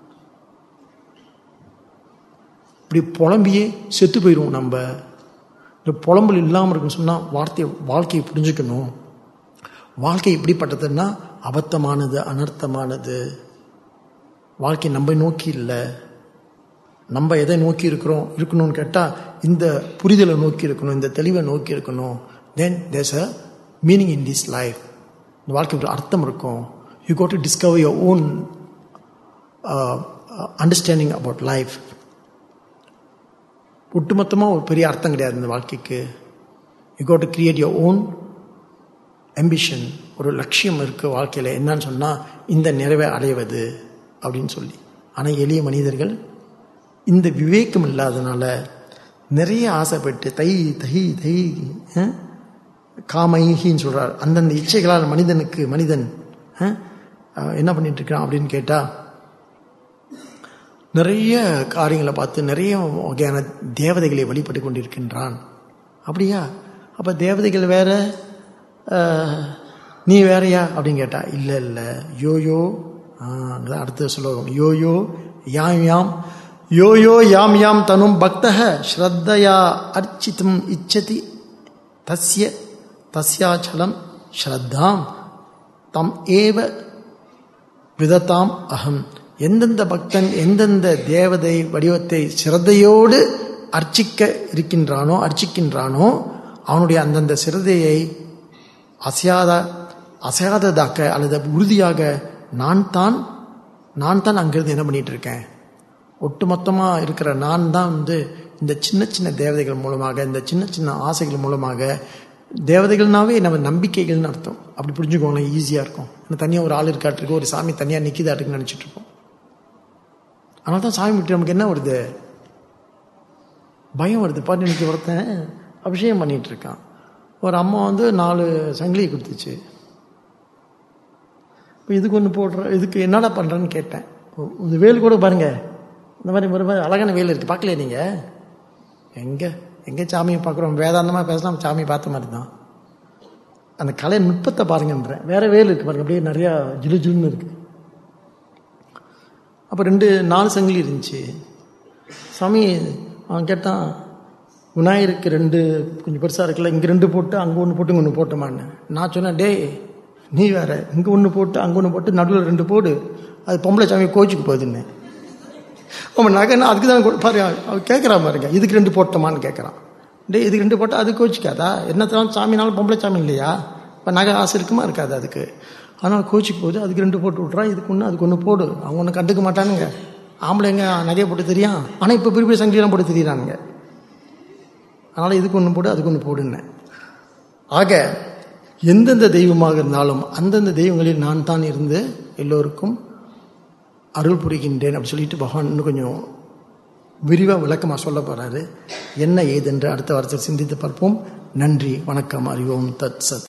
இப்படி புலம்பியே செத்து போயிடுவோம் நம்ம. இந்த புலம்பல் இல்லாமல் இருக்குன்னு சொன்னால் வார்த்தையை வாழ்க்கையை புரிஞ்சுக்கணும். வாழ்க்கை எப்படிப்பட்டதுன்னா அபத்தமானது, அனர்த்தமானது. வாழ்க்கை நம்ம நோக்கி இல்லை. நம்ம எதை நோக்கி இருக்கிறோம் இருக்கணும்னு கேட்டால் இந்த புரிதலை நோக்கி இருக்கணும், இந்த தெளிவை நோக்கி இருக்கணும். Then there's a meaning in this life. இந்த வாழ்க்கைக்கு அர்த்தம் இருக்கும். You got to discover your own understanding about life. ஒட்டுமொத்தமாக ஒரு பெரிய அர்த்தம் கிடையாது இந்த வாழ்க்கைக்கு. You got to create your own ambition. ஒரு லட்சியம் இருக்குது வாழ்க்கையில். என்னன்னு சொன்னால் இந்த நிறைவை அடைவது அப்படின்னு சொல்லி. ஆனால் எளிய மனிதர்கள் இந்த விவேகம் இல்லாதனால நிறைய ஆசைப்பட்டு தை தை தை காமைகின்னு சொல்கிறார். அந்தந்த இச்சைகளால் மனிதனுக்கு மனிதன் என்ன பண்ணிட்டு இருக்கான் அப்படின்னு கேட்டால் நிறைய காரியங்களை பார்த்து நிறைய வகையான தேவதைகளை வழிபட்டு கொண்டிருக்கின்றான். அப்படியா? அப்போ தேவதைகள் வேற, நீ வேறையா அப்படின்னு கேட்டா இல்லை இல்லை யோயோ அடுத்து சொல்லுவோம். யோயோ யாம் யாம் யோயோ யாம் யாம் தனும் பக்தஹ ஸ்ரத்தையா அர்ச்சித்தும் இச்சதி தஸ்ய தஸ்யாச்சலம் ஸ்ரத்தாம் தம் ஏவ விதத்தாம் அகம். எந்தெந்த பக்தன் எந்தெந்த தேவதை வடிவத்தை சிரத்தையோடு அர்ச்சிக்க இருக்கின்றானோ அர்ச்சிக்கின்றானோ அவனுடைய அந்தந்த சிரதையை அசையாத அசையாததாக்க அல்லது உறுதியாக நான் தான் நான் தான் அங்கிருந்து என்ன பண்ணிட்டு இருக்கேன். ஒட்டுமொத்தமாக இருக்கிற நான் தான் வந்து இந்த சின்ன சின்ன தேவதைகள் மூலமாக, இந்த சின்ன சின்ன ஆசைகள் மூலமாக, தேவதைகள்னாவே நம்ம நம்பிக்கைகள்னு அர்த்தம். அப்படி புரிஞ்சுக்கோங்களேன், ஈஸியாக இருக்கும். ஏன்னா தனியாக ஒரு ஆள் இருக்காட்டிருக்கு, ஒரு சாமி தனியாக நிற்கிதாட்டுன்னு நினச்சிட்டு இருப்போம். அதனால தான் சாமி விட்டு நமக்கு என்ன வருது, பயம் வருது. பாட்டு இன்னைக்கு ஒருத்தன் அபிஷேகம் பண்ணிட்டு இருக்கான். ஒரு அம்மா வந்து நாலு சங்கிலியை கொடுத்துச்சு. இப்போ இதுக்கு ஒன்று போடுற, இதுக்கு என்னடா பண்ணுறேன்னு கேட்டேன். இந்த வேல் கூட பாருங்க, இந்த மாதிரி ஒரு மாதிரி அழகான வேல் இருக்குது, பார்க்கலையே நீங்கள்? எங்கே எங்கே சாமியை பார்க்குறோம், வேதாந்தமாக பேசலாம், சாமியை பார்த்த மாதிரி தான். அந்த கலை நுட்பத்தை பாருங்கன்றேன். வேற வேல் இருக்குது பாருங்க, அப்படியே நிறையா ஜிலு ஜிலுன்னு இருக்குது. அப்போ ரெண்டு நாலு சங்கிலி இருந்துச்சு. சாமி அவன் கேட்டான், விநாயகருக்கு ரெண்டு கொஞ்சம் பெருசாக இருக்குல்ல, இங்கே ரெண்டு போட்டு அங்கே ஒன்று போட்டு இங்கே ஒன்று போட்டோமான்னு. நான் சொன்னேன், டே நீ வேற, இங்கே ஒன்று போட்டு அங்கே ஒன்று போட்டு நடுவில் ரெண்டு போடு, அது பொம்பளை சாமி கோச்சுக்கு போகுதுன்னு. அவன் நகைன்னா அதுக்கு தான் பாரு, அவன் கேட்குறான் பாருங்க, இதுக்கு ரெண்டு போட்டோமான்னு கேட்குறான். டே இதுக்கு ரெண்டு போட்டால் அது கோச்சிக்காதா? என்னத்தான் சாமினாலும் பொம்பளை சாமி இல்லையா? இப்போ நகை ஆசை இருக்குமா இருக்காது அதுக்கு. ஆனால் கோச்சிக்கு போகுது, அதுக்கு ரெண்டு போட்டு விட்றா, இதுக்கு ஒன்று அதுக்கு ஒன்று போடு. அவங்க ஒன்று கண்டுக்க மாட்டானுங்க. ஆம்பளைங்க நகையை போட்டு தெரியும், ஆனால் இப்போ பெரிய பெரிய சங்கிலியெல்லாம் போட்டு தெரியுறானுங்க. அதனால் இதுக்கு ஒன்று போடு அதுக்கு ஒன்று போடுன்னு. ஆக எந்தெந்த தெய்வமாக இருந்தாலும் அந்தந்த தெய்வங்களில் நான் தான் இருந்து எல்லோருக்கும் அருள் புரிகின்றேன் அப்படி சொல்லிட்டு பகவான் இன்னும் கொஞ்சம் விரிவாக விளக்கமாக சொல்ல போகிறாரு. என்ன ஏதென்று அடுத்த வாரத்தில் சிந்தித்து பார்ப்போம். நன்றி, வணக்கம், அறிவோம், தத் சத்.